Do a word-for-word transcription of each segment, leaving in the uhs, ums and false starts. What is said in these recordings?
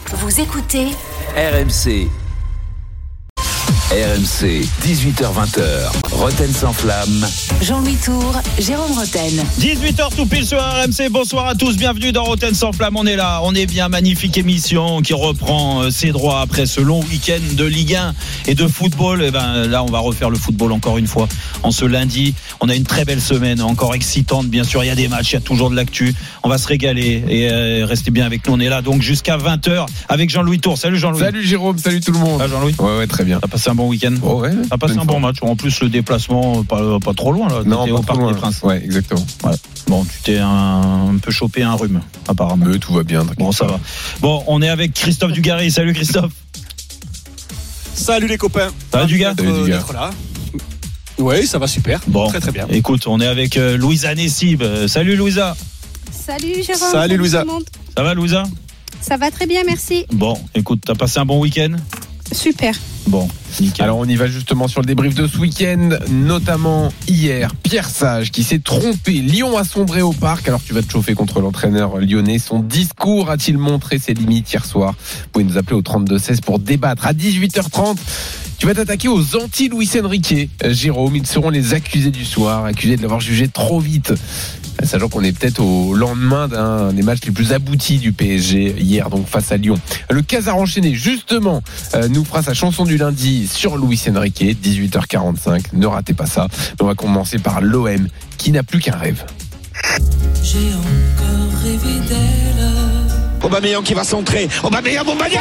Vous écoutez R M C. R M C, dix-huit heures vingt, Roten sans flamme. Jean-Louis Tour, Jérôme Roten. dix-huit heures tout pile sur R M C. Bonsoir à tous, bienvenue dans Roten sans flamme. On est là, on est bien, magnifique émission qui reprend ses droits après ce long week-end de Ligue un et de football. Et ben là, on va refaire le football encore une fois en ce lundi. On a une très belle semaine, encore excitante. Bien sûr, il y a des matchs, il y a toujours de l'actu. On va se régaler et euh, restez bien avec nous. On est là donc jusqu'à vingt heures avec Jean-Louis Tour. Salut Jean-Louis. Salut Jérôme, salut tout le monde. Ah, Jean-Louis. Ouais, ouais, très bien. T'as passé un bon week-end. Oh ouais. T'as passé un bon match. En plus, le déplacement pas, pas trop loin là. Non, T'étais pas au trop Parc loin. des Princes. Ouais, exactement. Ouais. Bon, tu t'es un, un peu chopé un rhume, apparemment. Mais tout va bien. Bon, ça va. Bon, on est avec Christophe Dugarry. Salut Christophe. Salut les copains. Ça va du gars d'être, Salut, d'être là. Oui, ça va super. Bon, très très bien. Écoute, on est avec euh, Louisa Nessib. Euh, salut Louisa. Salut Jérôme. Salut, Louisa. tout le monde. Ça va Louisa? Ça va très bien, merci. Bon, écoute, t'as passé un bon week-end? Super. Bon, nickel. Alors on y va justement sur le débrief de ce week-end, notamment hier, Pierre Sage qui s'est trompé. Lyon a sombré au parc. Alors tu vas te chauffer contre l'entraîneur lyonnais. Son discours a-t-il montré ses limites hier soir? Vous pouvez nous appeler au trente-deux seize pour débattre. À dix-huit heures trente, tu vas t'attaquer aux anti-Luis Enrique. Jérôme, ils seront les accusés du soir, accusés de l'avoir jugé trop vite. Sachant qu'on est peut-être au lendemain d'un des matchs les plus aboutis du P S G hier, donc face à Lyon. Le Casar enchaîné, justement, euh, nous fera sa chanson du lundi sur Luis Enrique, dix-huit heures quarante-cinq. Ne ratez pas ça. On va commencer par l'O M, qui n'a plus qu'un rêve. J'ai encore rêvé d'elle. Aubameyang qui va centrer. Aubameyang, Aubameyang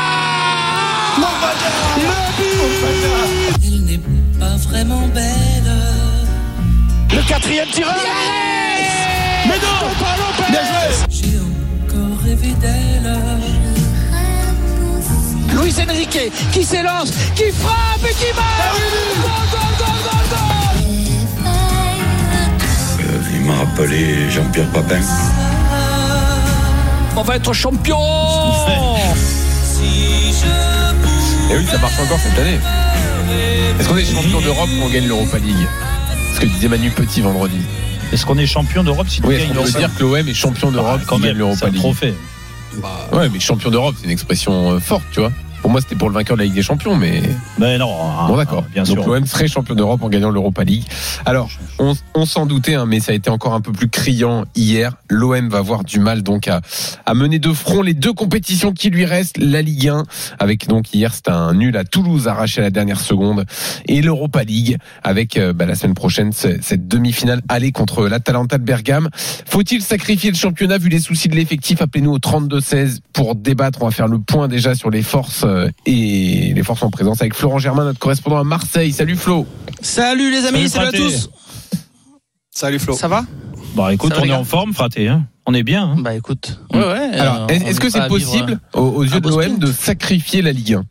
Elle n'est pas vraiment belle. Le quatrième tireur. Mais non, bien joué. J'ai encore rêvé d'elle. Luis Enrique qui s'élance, qui frappe et qui marque. Goal, goal, goal, goal, goal. Euh, il m'a rappelé Jean-Pierre Papin. On va être champion. Si je pouvais. Et oui, ça marche encore cette année. Est-ce qu'on est champion d'Europe ou on gagne l'Europa League? Ce que disait Manu Petit vendredi. Est-ce qu'on est champion d'Europe si tu Oui, gagnes on peut l'Europa? dire que l'O M est champion d'Europe Ah, quand s'il même, gagne l'Europa c'est un League. trophée. Ouais, mais champion d'Europe, c'est une expression euh, forte, tu vois. Pour moi, c'était pour le vainqueur de la Ligue des Champions, mais Ben non. bon, d'accord. Bien Donc sûr. l'O M serait champion d'Europe en gagnant l'Europa League. Alors, on, on s'en doutait, hein, mais ça a été encore un peu plus criant hier. L'O M va avoir du mal donc à, à mener de front les deux compétitions qui lui restent, la Ligue un, avec donc hier c'était un nul à Toulouse arraché à la dernière seconde, et l'Europa League avec euh, bah, la semaine prochaine cette demi-finale aller contre l'Atalanta de Bergame. Faut-il sacrifier le championnat vu les soucis de l'effectif? Appelez-nous au trente-deux seize pour débattre. On va faire le point déjà sur les forces euh, et les forces en présence avec Florent Germain, notre correspondant à Marseille. Salut Flo. Salut les amis, salut, Salut, à Fraté. tous. Salut Flo. Ça va? Bah écoute, Ça va, on les est gars en forme, fraté. Hein. On est bien. Hein. Bah écoute. Ouais, ouais. Alors, euh, est-ce on est-ce est que c'est pas à possible vivre, aux, aux un yeux de beau l'O M sprint. de sacrifier la Ligue un?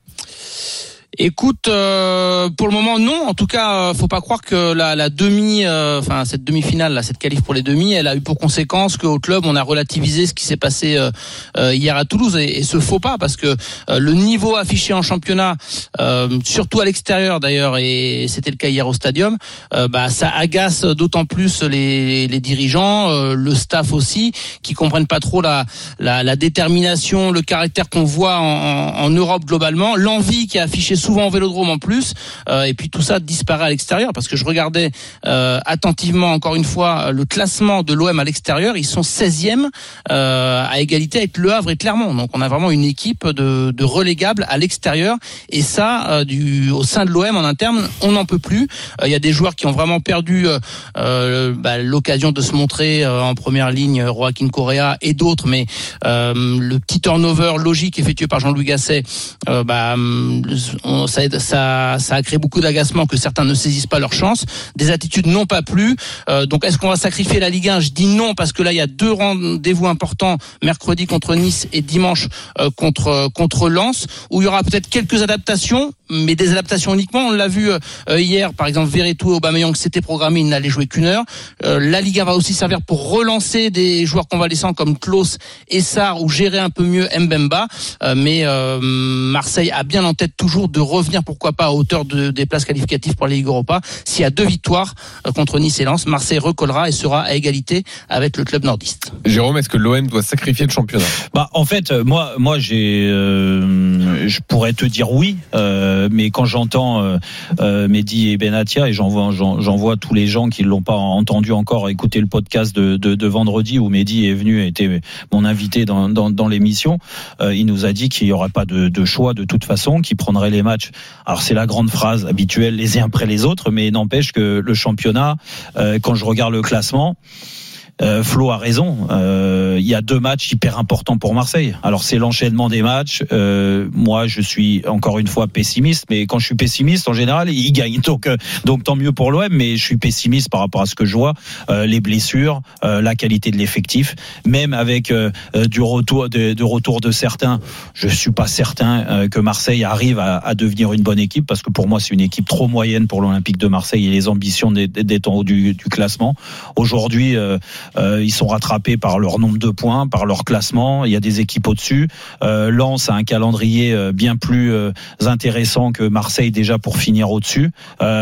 Écoute, euh, pour le moment non. En tout cas, euh, faut pas croire que la, la demi, euh, enfin cette demi-finale, là, cette qualif pour les demi, elle a eu pour conséquence qu'au club on a relativisé ce qui s'est passé euh, euh, hier à Toulouse, et, et ce faux pas, parce que euh, le niveau affiché en championnat, euh, surtout à l'extérieur d'ailleurs, et c'était le cas hier au Stadium, euh, bah ça agace d'autant plus les, les dirigeants, euh, le staff aussi, qui comprennent pas trop la, la, la détermination, le caractère qu'on voit en, en, en Europe globalement, l'envie qui est affichée souvent au Vélodrome en plus, euh, et puis tout ça disparaît à l'extérieur, parce que je regardais euh, attentivement encore une fois le classement de l'O M à l'extérieur, ils sont seizième euh, à égalité avec Le Havre et Clermont, donc on a vraiment une équipe de, de relégables à l'extérieur, et ça euh, du, au sein de l'O M en interne on n'en peut plus. Il euh, y a des joueurs qui ont vraiment perdu euh, euh, bah, l'occasion de se montrer euh, en première ligne, Joaquin Correa et d'autres, mais euh, le petit turnover logique effectué par Jean-Louis Gasset, euh, bah, on, ça, ça, ça a créé beaucoup d'agacement, que certains ne saisissent pas leur chance. Des attitudes n'ont pas plu. Euh, donc est-ce qu'on va sacrifier la Ligue un? Je dis non, parce que là il y a deux rendez-vous importants, mercredi contre Nice et dimanche euh, contre contre Lens, où il y aura peut-être quelques adaptations, mais des adaptations uniquement. On l'a vu euh, hier, par exemple, Verretou et Aubameyang, c'était programmé, ils n'allaient jouer qu'une heure. Euh, la Liga va aussi servir pour relancer des joueurs convalescents comme Klose et Sarr, ou gérer un peu mieux Mbemba. Euh, mais euh, Marseille a bien en tête toujours de revenir, pourquoi pas, à hauteur de, des places qualificatives pour la Ligue Europa. S'il y a deux victoires euh, contre Nice et Lens, Marseille recollera et sera à égalité avec le club nordiste. Jérôme, est-ce que l'O M doit sacrifier le championnat ? Bah, en fait, moi, moi, j'ai, euh, je pourrais te dire oui, euh, mais quand j'entends euh, euh, Mehdi et Benatia, et j'en vois, j'en, j'en vois tous les gens qui l'ont pas entendu encore, écouter le podcast de, de, de vendredi où Mehdi est venu, était mon invité dans, dans, dans l'émission. Euh, il nous a dit qu'il y aurait pas de, de choix de toute façon, qu'il prendrait les matchs. Alors c'est la grande phrase habituelle, les uns après les autres, mais n'empêche que le championnat, euh, quand je regarde le classement. Euh, Flo a raison. Euh, il y a deux matchs hyper importants pour Marseille. Alors c'est l'enchaînement des matchs. Euh, moi, je suis encore une fois pessimiste, mais quand je suis pessimiste, en général, ils gagnent. Donc, euh, donc tant mieux pour l'O M. Mais je suis pessimiste par rapport à ce que je vois, euh, les blessures, euh, la qualité de l'effectif, même avec euh, du retour, de, de retour de certains. Je suis pas certain euh, que Marseille arrive à, à devenir une bonne équipe, parce que pour moi, c'est une équipe trop moyenne pour l'Olympique de Marseille et les ambitions d'être en haut du, du classement. Aujourd'hui. Euh, Euh, ils sont rattrapés par leur nombre de points, par leur classement. Il y a des équipes au-dessus. Euh, Lens a un calendrier bien plus euh, intéressant que Marseille déjà pour finir au-dessus.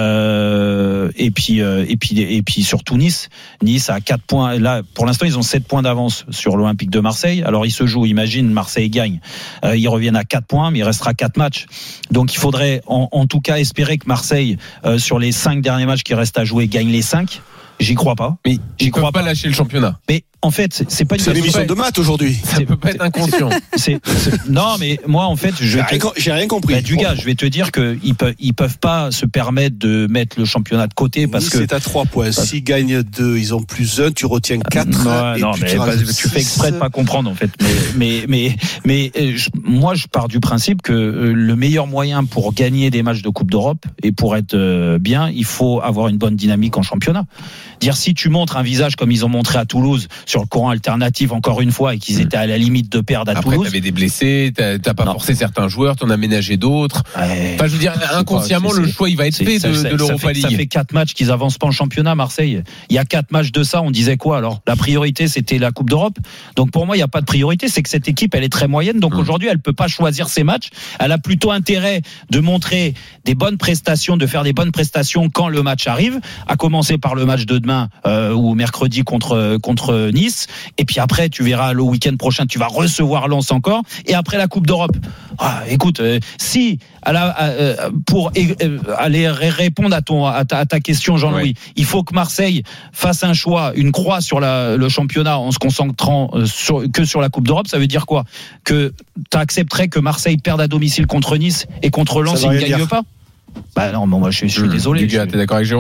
Euh, et puis euh, et puis et puis surtout Nice. Nice a quatre points. Là, pour l'instant, ils ont sept points d'avance sur l'Olympique de Marseille. Alors ils se jouent. Imagine Marseille gagne. Euh, ils reviennent à quatre points, mais il restera quatre matchs. Donc il faudrait en, en tout cas espérer que Marseille, euh, sur les cinq derniers matchs qui restent à jouer, gagne les cinq. J'y crois pas. Mais j'y crois pas lâcher le championnat. Mais en fait, c'est pas une c'est l'émission de maths aujourd'hui. Ça peut pas être inconscient. C'est, c'est, non, mais moi, en fait, je j'ai, rien, j'ai rien compris. Bah, du gars, je vais te dire que ils peuvent, ils peuvent pas se permettre de mettre le championnat de côté parce nice que c'est à trois points. Parce... S'ils gagnent deux, ils ont plus un. Tu retiens quatre. Non, et non, puis mais tu, pas, tu fais exprès de pas comprendre en fait. Mais, mais, mais, mais je, moi, je pars du principe que le meilleur moyen pour gagner des matchs de Coupe d'Europe et pour être bien, il faut avoir une bonne dynamique en championnat. Dire si tu montres un visage comme ils ont montré à Toulouse sur le courant alternatif encore une fois et qu'ils étaient à la limite de perdre à Après, Toulouse. T'avais des blessés, t'as, t'as pas non. forcé certains joueurs, t'en as ménagé d'autres. Ouais. Enfin, je veux dire, inconsciemment, c'est, le choix il va être fait de, ça, de l'Europa League. Ça fait quatre matchs qu'ils avancent pas en championnat, Marseille. Il y a quatre matchs de ça, on disait quoi alors ? La priorité c'était la Coupe d'Europe. Donc pour moi, il y a pas de priorité, c'est que cette équipe elle est très moyenne. Donc mmh. aujourd'hui, elle peut pas choisir ses matchs. Elle a plutôt intérêt de montrer des bonnes prestations, de faire des bonnes prestations quand le match arrive. À commencer par le match de demain. Euh, ou mercredi contre contre Nice, et puis après tu verras le week-end prochain tu vas recevoir Lens encore, et après la Coupe d'Europe. Ah, écoute, euh, si à la, à, euh, pour euh, aller répondre à ton à ta, à ta question Jean-Louis, ouais. Il faut que Marseille fasse un choix, une croix sur la, le championnat en se concentrant euh, sur, que sur la Coupe d'Europe. Ça veut dire quoi ? Que tu accepterais que Marseille perde à domicile contre Nice et contre Lens il ne gagne pas ? Bah non, bon, moi je, je suis mmh. désolé. Lucas, t'es d'accord avec Jérôme ?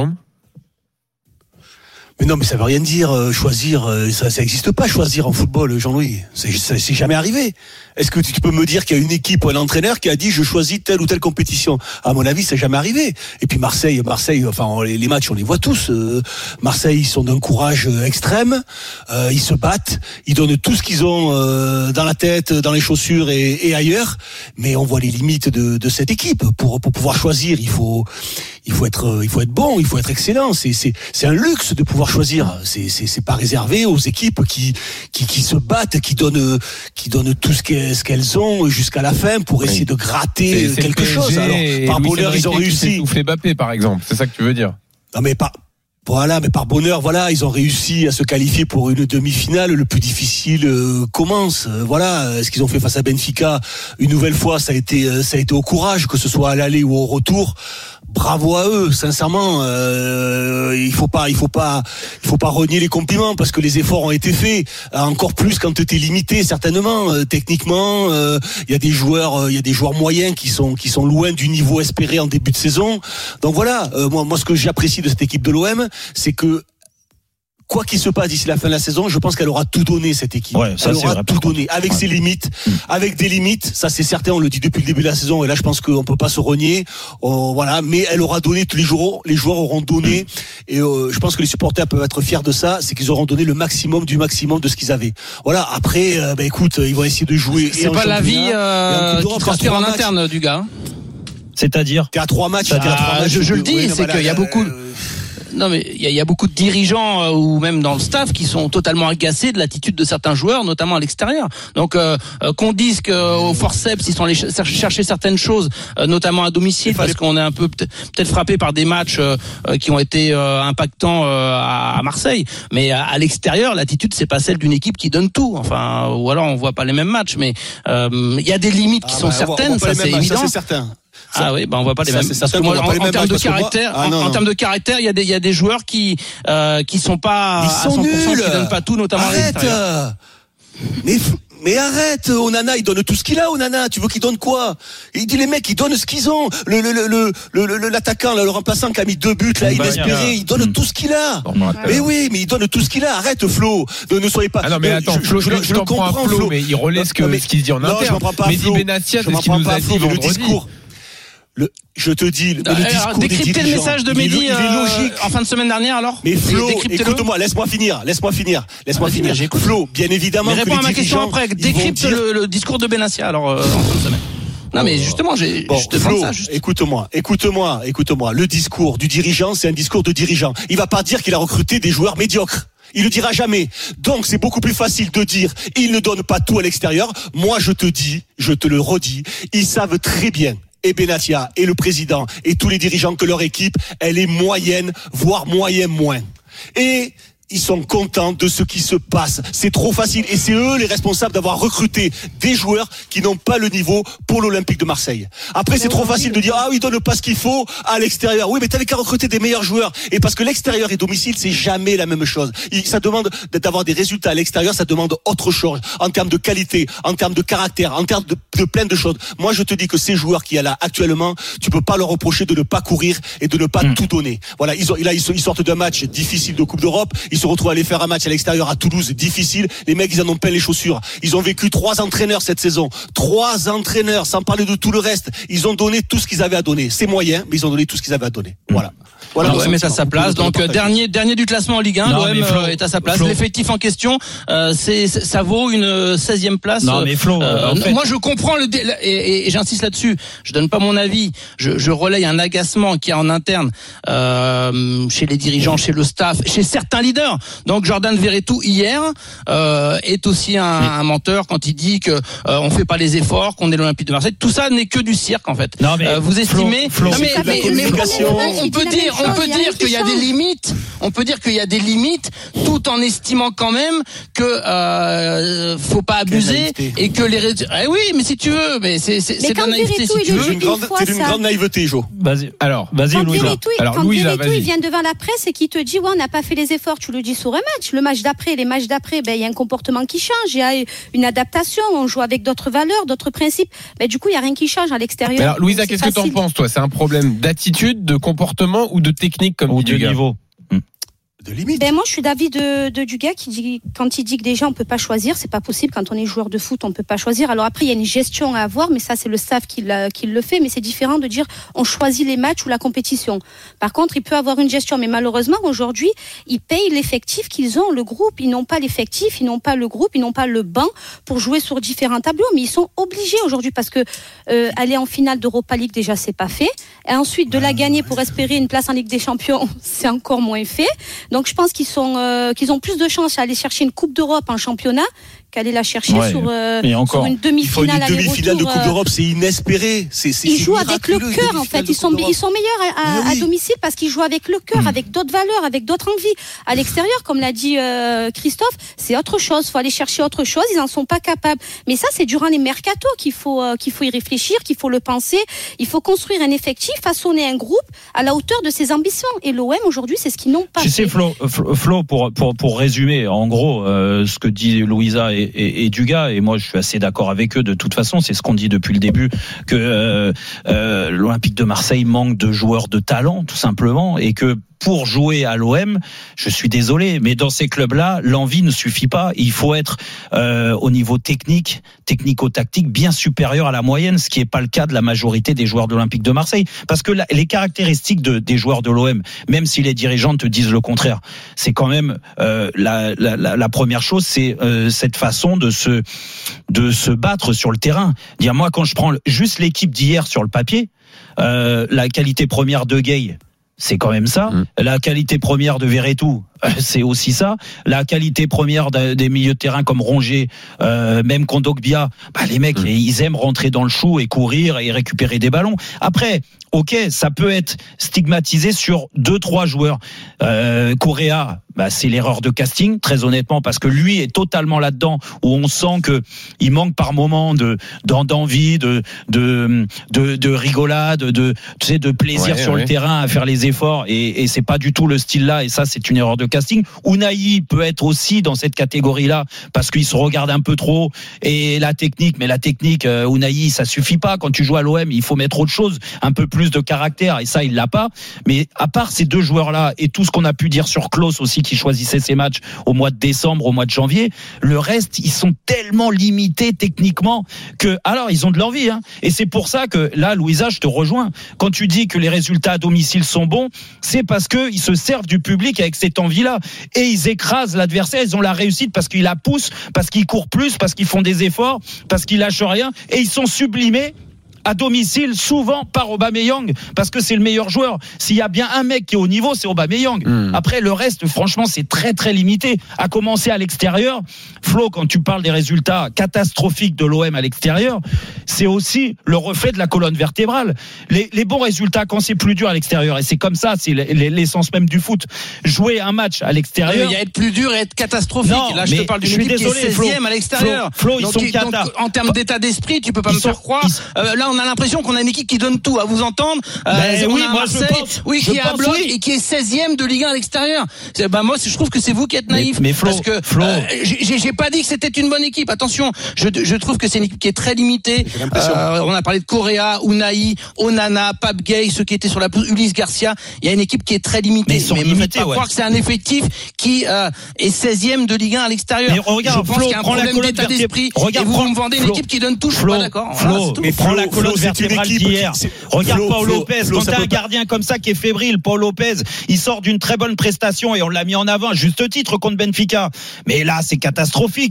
Mais non, mais ça veut rien dire. Euh, choisir, euh, ça, ça existe pas. Choisir en football, Jean-Louis, c'est, ça, c'est jamais arrivé. Est-ce que tu, tu peux me dire qu'il y a une équipe ou un entraîneur qui a dit je choisis telle ou telle compétition ? À mon avis, c'est jamais arrivé. Et puis Marseille, Marseille, enfin on, les, les matchs, on les voit tous. Euh, Marseille, ils sont d'un courage extrême. Euh, ils se battent, ils donnent tout ce qu'ils ont euh, dans la tête, dans les chaussures et, et ailleurs. Mais on voit les limites de, de cette équipe. Pour, pour pouvoir choisir, il faut, il faut être, il faut être bon, il faut être excellent. C'est, c'est, c'est un luxe de pouvoir choisir. C'est, c'est, c'est pas réservé aux équipes qui, qui, qui se battent, qui donnent, qui donnent tout ce qu'elles, ce qu'elles ont jusqu'à la fin pour essayer de gratter c'est, quelque c'est chose. Alors, par bonheur, ils ont réussi. Souffler Mbappé, par exemple. C'est ça que tu veux dire? Non, mais pas. Voilà, mais par bonheur, voilà, ils ont réussi à se qualifier pour une demi-finale. Le plus difficile euh, commence. Euh, voilà, ce qu'ils ont fait face à Benfica, une nouvelle fois, ça a été, euh, ça a été au courage, que ce soit à l'aller ou au retour. Bravo à eux, sincèrement. Euh, il faut pas, il faut pas, il faut pas renier les compliments parce que les efforts ont été faits. Encore plus quand t'es limité, certainement. Euh, techniquement, il euh, y a des joueurs, il euh, y a des joueurs moyens qui sont, qui sont loin du niveau espéré en début de saison. Donc voilà, euh, moi, moi, ce que j'apprécie de cette équipe de l'O M, c'est que quoi qu'il se passe d'ici la fin de la saison, je pense qu'elle aura tout donné, cette équipe. Ouais, ça, elle c'est aura vrai, tout donné, avec ouais. ses limites, mmh. avec des limites. Ça, c'est certain. On le dit depuis le début de la saison. Et là, je pense qu'on peut pas se renier. Oh, voilà. Mais elle aura donné. Tous les joueurs, les joueurs auront donné. Mmh. Et euh, je pense que les supporters peuvent être fiers de ça. C'est qu'ils auront donné le maximum du maximum de ce qu'ils avaient. Voilà. Après, euh, bah, écoute, ils vont essayer de jouer. C'est pas la vie euh, qui transpire en interne du gars. C'est-à-dire T'es à trois matchs. Ah, t'es à trois matchs je, je le dis, oui, c'est non, qu'il y a là, beaucoup. euh, Non mais il y, y a beaucoup de dirigeants euh, ou même dans le staff qui sont totalement agacés de l'attitude de certains joueurs, notamment à l'extérieur. Donc euh, euh, qu'on dise qu'au forceps ils sont allés ch- chercher certaines choses, euh, notamment à domicile, parce qu'on est un peu peut-être, peut-être frappé par des matchs euh, qui ont été euh, impactants euh, à, à Marseille. Mais à, à l'extérieur, l'attitude c'est pas celle d'une équipe qui donne tout. Enfin, ou alors on voit pas les mêmes matchs, mais il euh, y a des limites qui ah, sont bah, certaines, on voit pas ça les c'est mêmes matchs, évident. Ça, c'est certain. Ça, ah oui, bah on voit pas les ça, mêmes. c'est Parce que certain moi, qu'on en, voit pas les en mêmes termes de matchs, parce que moi- caractère, ah, non, en, en non. termes de caractère, il y a des, il y a des joueurs qui, euh, qui sont pas Ils à sont cent pour cent, nuls. qui donnent pas tout, notamment à Arrête. l'extérieur. Mais, f- mais arrête, Onana, il donne tout ce qu'il a, Onana. Tu veux qu'il donne quoi? Il dit les mecs, ils donnent ce qu'ils ont. Le, le, le, le, le, le- l'attaquant, là, le remplaçant qui a mis deux buts, là, inespéré, il donne Mmh. tout ce qu'il a. Bon, Mais oui, mais il donne tout ce qu'il a. Arrête, Flo. Ne, ne soyez pas. Ah non mais Euh, attends, je, Flo, je, je, je, je le t'en prends comprends, à Flo, Flo. mais il relaie ce, que, Non, mais- ce qui se dit en non, je interne. m'en prends pas à Mehdi Flo. Benassia, Je c'est m'en ce qu'il prends nous pas a à dit Flo, mais le vendredi. discours. Le, je te dis, le, le Alors, discours des décryptez le dirigeants, message de il est- Mehdi il est euh, logique. en fin de semaine dernière alors. Mais Flo, Décryptez-le. écoute-moi, laisse-moi finir, laisse-moi finir, laisse-moi Vas-y, finir. j'écoute. Flo, bien évidemment Mais que réponds les à ma question dirigeants, après. ils vont Décrypte dire- le, le discours de Benassia alors euh, en fin de semaine. Non mais justement, j'ai, Bon, je te demande Flo, ça juste. écoute-moi, écoute-moi, écoute-moi. Le discours du dirigeant, c'est un discours de dirigeant. Il va pas dire qu'il a recruté des joueurs médiocres. Il le dira jamais. Donc, c'est beaucoup plus facile de dire, il ne donne pas tout à l'extérieur. Moi, je te dis, je te le redis, ils savent très bien, et Benassia, et le président, et tous les dirigeants, que leur équipe, elle est moyenne, voire moyen moins. Et ils sont contents de ce qui se passe. C'est trop facile. Et c'est eux les responsables d'avoir recruté des joueurs qui n'ont pas le niveau pour l'Olympique de Marseille. Après, c'est trop facile de dire, ah oui, ils donnent pas ce qu'il faut à l'extérieur. Oui, mais t'avais qu'à recruter des meilleurs joueurs. Et parce que l'extérieur et domicile, c'est jamais la même chose. Il- Ça demande d'avoir des résultats à l'extérieur, ça demande autre chose. En termes de qualité, en termes de caractère, en termes de, de plein de choses. Moi, je te dis que ces joueurs qui y a là actuellement, tu peux pas leur reprocher de ne pas courir et de ne pas mmh. tout donner. Voilà, ils, ont, là, ils, ils sortent d'un match difficile de Coupe d'Europe. Ils se retrouvent à aller faire un match à l'extérieur à Toulouse, difficile. Les mecs, ils en ont plein les chaussures. Ils ont vécu trois entraîneurs cette saison. Trois entraîneurs, sans parler de tout le reste. Ils ont donné tout ce qu'ils avaient à donner. C'est moyen, mais ils ont donné tout ce qu'ils avaient à donner. Voilà. Voilà. L'O M est à sa place. Donc dernier dernier du classement en Ligue un. Non, L'O M Flo, est à sa place. Flo. L'effectif en question, euh, c'est ça vaut une seizième place. Non mais Flo, Euh, en fait, moi je comprends le dé- et, et, et j'insiste là-dessus. Je donne pas mon avis. Je, je relaye un agacement qu'il y a en interne euh, chez les dirigeants, chez le staff, chez certains leaders. Donc Jordan Verretou hier euh, est aussi un, un menteur quand il dit que euh, on fait pas les efforts, qu'on est l'Olympique de Marseille. Tout ça n'est que du cirque en fait. Non, mais euh, vous Flo, estimez Flo, non, mais, c'est de la mais, mais communication. on, on peut dire, on peut dire qu'il y a des limites. On peut dire qu'il y a des limites, tout en estimant quand même que euh, faut pas abuser et que les résultats. Eh oui, mais si tu veux, mais c'est c'est, c'est de la naïveté si tu veux. C'est d'une grande, c'est d'une grande naïveté, Jo. Vas-y. Alors, vas-y, Quand Louisa. Verretou, Alors, quand Louisa, Verretou, vas-y. il vient devant la presse et qui te dit ouais, on n'a pas fait les efforts, tu le dis sur un match. Le match d'après, les matchs d'après, ben il y a un comportement qui change, il y a une adaptation, on joue avec d'autres valeurs, d'autres principes. Ben du coup, il y a rien qui change à l'extérieur. Mais alors, Louisa, Donc, c'est qu'est-ce que t'en facile. penses, toi? C'est un problème d'attitude, de comportement ou de technique, comme Ou dit de Dugas? niveau. De limite. Ben moi, je suis d'avis de, de Dugas qui dit, quand il dit que déjà on peut pas choisir, c'est pas possible. Quand on est joueur de foot, on peut pas choisir. Alors après, il y a une gestion à avoir, mais ça, c'est le staff qui, l'a, qui le fait. Mais c'est différent de dire on choisit les matchs ou la compétition. Par contre, il peut avoir une gestion, mais malheureusement, aujourd'hui, ils payent l'effectif qu'ils ont, le groupe. Ils n'ont pas l'effectif, ils n'ont pas le groupe, ils n'ont pas le banc pour jouer sur différents tableaux. Mais ils sont obligés aujourd'hui parce que euh, aller en finale d'Europa League, déjà, c'est pas fait. Et ensuite, de la gagner pour espérer une place en Ligue des Champions, c'est encore moins fait. Donc je pense qu'ils sont euh, qu'ils ont plus de chances à aller chercher une Coupe d'Europe en championnat qu'aller la chercher Ouais, sur, euh, et encore. sur une Il faut une demi-finale demi-finale de aller-retour. Coupe euh, d'Europe, c'est inespéré. C'est, c'est, Ils c'est jouent avec le miraculeux, une cœur en demi-finale fait. de Ils sont Coupe ils sont meilleurs à, à, Mais oui. à domicile parce qu'ils jouent avec le cœur, Mmh. avec d'autres valeurs, avec d'autres envies. À l'extérieur, comme l'a dit euh, Christophe, c'est autre chose. Il faut aller chercher autre chose. Ils n'en sont pas capables. Mais ça, c'est durant les mercatos qu'il faut euh, qu'il faut y réfléchir, qu'il faut le penser. Il faut construire un effectif, façonner un groupe à la hauteur de ses ambitions. Et l'O M aujourd'hui, c'est ce qu'ils n'ont pas Tu fait. sais, Flo, Flo, Flo, pour, pour, pour résumer, en gros, euh, ce que dit Louisa et, et, et Dugas, et moi je suis assez d'accord avec eux de toute façon, c'est ce qu'on dit depuis le début, que euh, euh, l'Olympique de Marseille manque de joueurs de talent, tout simplement, et que pour jouer à l'O M, je suis désolé, mais dans ces clubs-là, l'envie ne suffit pas. Il faut être euh, au niveau technique, technico-tactique, bien supérieur à la moyenne, ce qui n'est pas le cas de la majorité des joueurs de l'Olympique de Marseille. Parce que la, les caractéristiques de, des joueurs de l'O M, même si les dirigeants te disent le contraire, c'est quand même euh, la, la, la, la première chose, c'est euh, cette façon de se, de se battre sur le terrain. Dire, moi, quand je prends juste l'équipe d'hier sur le papier, euh, la qualité première de Gueye, c'est quand même ça. Mmh. La qualité première de Verretou, c'est aussi ça. La qualité première des milieux de terrain comme Rongier, euh, même Kondogbia, bah les mecs, mmh. ils aiment rentrer dans le chou et courir et récupérer des ballons. Après, ok, ça peut être stigmatisé sur deux, trois joueurs. Euh, Correa, bah, c'est l'erreur de casting, très honnêtement, parce que lui est totalement là-dedans, où on sent que il manque par moment de d'envie, de de de, de rigolade, de tu sais, de plaisir ouais, sur ouais. le terrain à faire les efforts, et, et c'est pas du tout le style là, et ça c'est une erreur de casting. Unai peut être aussi dans cette catégorie-là parce qu'il se regarde un peu trop, et la technique, mais la technique, euh, Unai, ça suffit pas. Quand tu joues à l'O M, il faut mettre autre chose, un peu plus de caractère, et ça il l'a pas. Mais à part ces deux joueurs-là et tout ce qu'on a pu dire sur Klose aussi, qui choisissait ses matchs au mois de décembre, au mois de janvier, le reste, ils sont tellement limités techniquement que, alors ils ont de l'envie, hein. Et c'est pour ça que là, Louisa, je te rejoins. Quand tu dis que les résultats à domicile sont bons, c'est parce que ils se servent du public avec cette envie-là, et ils écrasent l'adversaire. Ils ont la réussite parce qu'ils la poussent, parce qu'ils courent plus, parce qu'ils font des efforts, parce qu'ils lâchent rien, et ils sont sublimés à domicile, souvent par Aubameyang, parce que c'est le meilleur joueur. S'il y a bien un mec qui est au niveau, c'est Aubameyang. Mmh. Après, le reste, franchement, c'est très très limité. À commencer à l'extérieur, Flo, quand tu parles des résultats catastrophiques de l'O M à l'extérieur, c'est aussi le reflet de la colonne vertébrale. Les, les bons résultats, quand c'est plus dur à l'extérieur, et c'est comme ça, c'est l'essence même du foot. Jouer un match à l'extérieur, il y a être plus dur et être catastrophique. Non, là, je te parle d'une équipe désolé, qui est seizième à l'extérieur. Flo, Flo, ils donc, sont donc, cata. en termes d'état d'esprit, tu peux pas ils me sont, faire croire. Ils... Euh, là, on a l'impression qu'on a une équipe qui donne tout. À vous entendre, euh, ben, on oui, a moi, Marseille, je pense, oui, je qui est à bloc oui. et qui est seizième de Ligue un à l'extérieur. C'est, bah, moi, je trouve que c'est vous qui êtes naïf. Mais, mais Flo, parce que Flo. Euh, j'ai, j'ai pas dit que c'était une bonne équipe. Attention, je, je trouve que c'est une équipe qui est très limitée. Euh, on a parlé de Correa, Unai, Onana, Pape Gueye, ceux qui étaient sur la pelouse, Ulysse Garcia. Il y a une équipe qui est très limitée. Mais ils sont mais limités, me faites pas ouais. croire que c'est un effectif qui euh, est seizième de Ligue un à l'extérieur. Mais regarde, je pense Flo, qu'il y a un prends problème la colonne d'état d'esprit. Regarde, et vous prends, me vendez une Flo, équipe qui donne tout. Je suis Flo, pas d'accord. Flo, Voilà, mais prends la Flo, colonne Flo, vertébrale d'hier. Regarde Flo, Paul Flo, Lopez. Flo, Quand t'as peut... un gardien comme ça qui est fébrile, Paul Lopez, il sort d'une très bonne prestation et on l'a mis en avant à juste titre contre Benfica. Mais là, c'est catastrophique.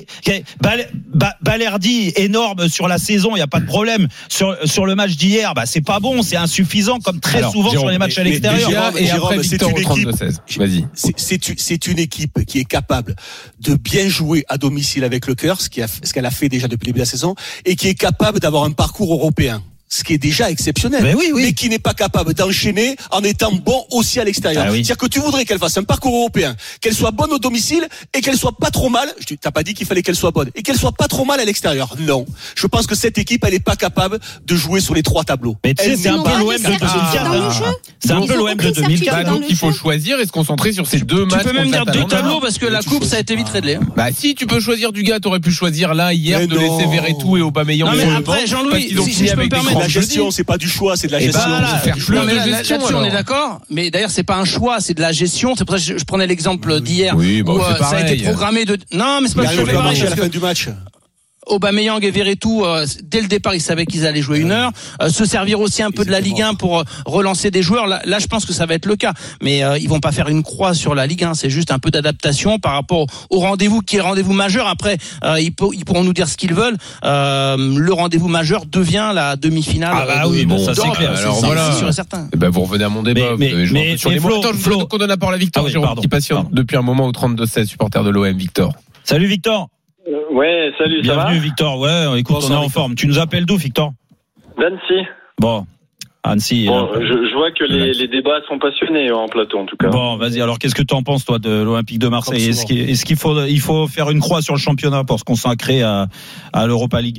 Bal- ba- Balerdi, énorme sur la saison, il n'y a pas de problème. Sur, sur le match d'hier, bah, c'est pas bon, c'est insuffisant comme très Alors, souvent Jérôme, sur les matchs mais, à l'extérieur. mais, Jérôme, et Jérôme, après Victor au trente-deux seize. Vas-y. C'est, c'est, c'est une équipe qui est capable de bien jouer à domicile avec le cœur, ce, qui a, ce qu'elle a fait déjà depuis le début de la saison, et qui est capable d'avoir un parcours européen. Ce qui est déjà exceptionnel, mais, oui, oui. mais qui n'est pas capable d'enchaîner en étant bon aussi à l'extérieur. Ah oui. C'est-à-dire que tu voudrais qu'elle fasse un parcours européen, qu'elle soit bonne au domicile et qu'elle soit pas trop mal. Je t'as pas dit qu'il fallait qu'elle soit bonne et qu'elle soit pas trop mal à l'extérieur. Non, je pense que cette équipe, elle est pas capable de jouer sur les trois tableaux. Mais tu sais, c'est un peu l'O M de deux mille quatre. C'est un peu l'O M de deux mille quatre. Donc il faut choisir et se concentrer sur ces deux matchs. Tu peux même dire deux tableaux parce que la coupe, ça a été vite réglé. Bah si, tu peux choisir du gars, t'aurais pu choisir là hier de laisser Verretou et Aubameyang. Non mais après, Jean-Louis, si je peux me permettre, la gestion, c'est pas du choix, c'est de la et gestion. bah, voilà, faire plus non, mais de là, gestion, là-dessus, on est d'accord. Mais d'ailleurs, c'est pas un choix, c'est de la gestion. C'est pour ça que je, je prenais l'exemple d'hier oui, bah, où euh, ça a été programmé de. Non, mais c'est pas il le pareil, à la fin du match. Aubameyang et Verretou, euh, dès le départ, ils savaient qu'ils allaient jouer une heure. Euh, se servir aussi un peu de la Ligue un pour euh, relancer des joueurs. Là, là, je pense que ça va être le cas. Mais euh, ils vont pas faire une croix sur la Ligue un. C'est juste un peu d'adaptation par rapport au rendez-vous qui est le rendez-vous majeur. Après, euh, ils, pour, ils pourront nous dire ce qu'ils veulent. Euh, le rendez-vous majeur devient la demi-finale. Ah bah de, oui, bon, ça c'est clair. Alors c'est, voilà. c'est sûr et certain. Eh ben vous revenez à mon débat. Mais, mais, mais, sur mais les Flo, Attends, je Flo. veux qu'on donne la parole à Victor, ah oui, Jérôme, pardon, qui patiente pardon. depuis un moment au trente-deux seize, supporter de l'O M. Victor. Salut Victor. Euh, ouais, salut, ça va ? Bienvenue Victor. Ouais, écoute, Bonsoir, on est en Victor. forme. Tu nous appelles d'où, Victor ? D'Annecy. Bon, Annecy. Bon, euh, je, je vois que les, les débats sont passionnés en plateau, en tout cas. Bon, vas-y. Alors, qu'est-ce que tu en penses, toi, de l'Olympique de Marseille ? Comme Est-ce souvent. qu'il, est-ce qu'il faut, il faut faire une croix sur le championnat pour se consacrer à, à l'Europa League ?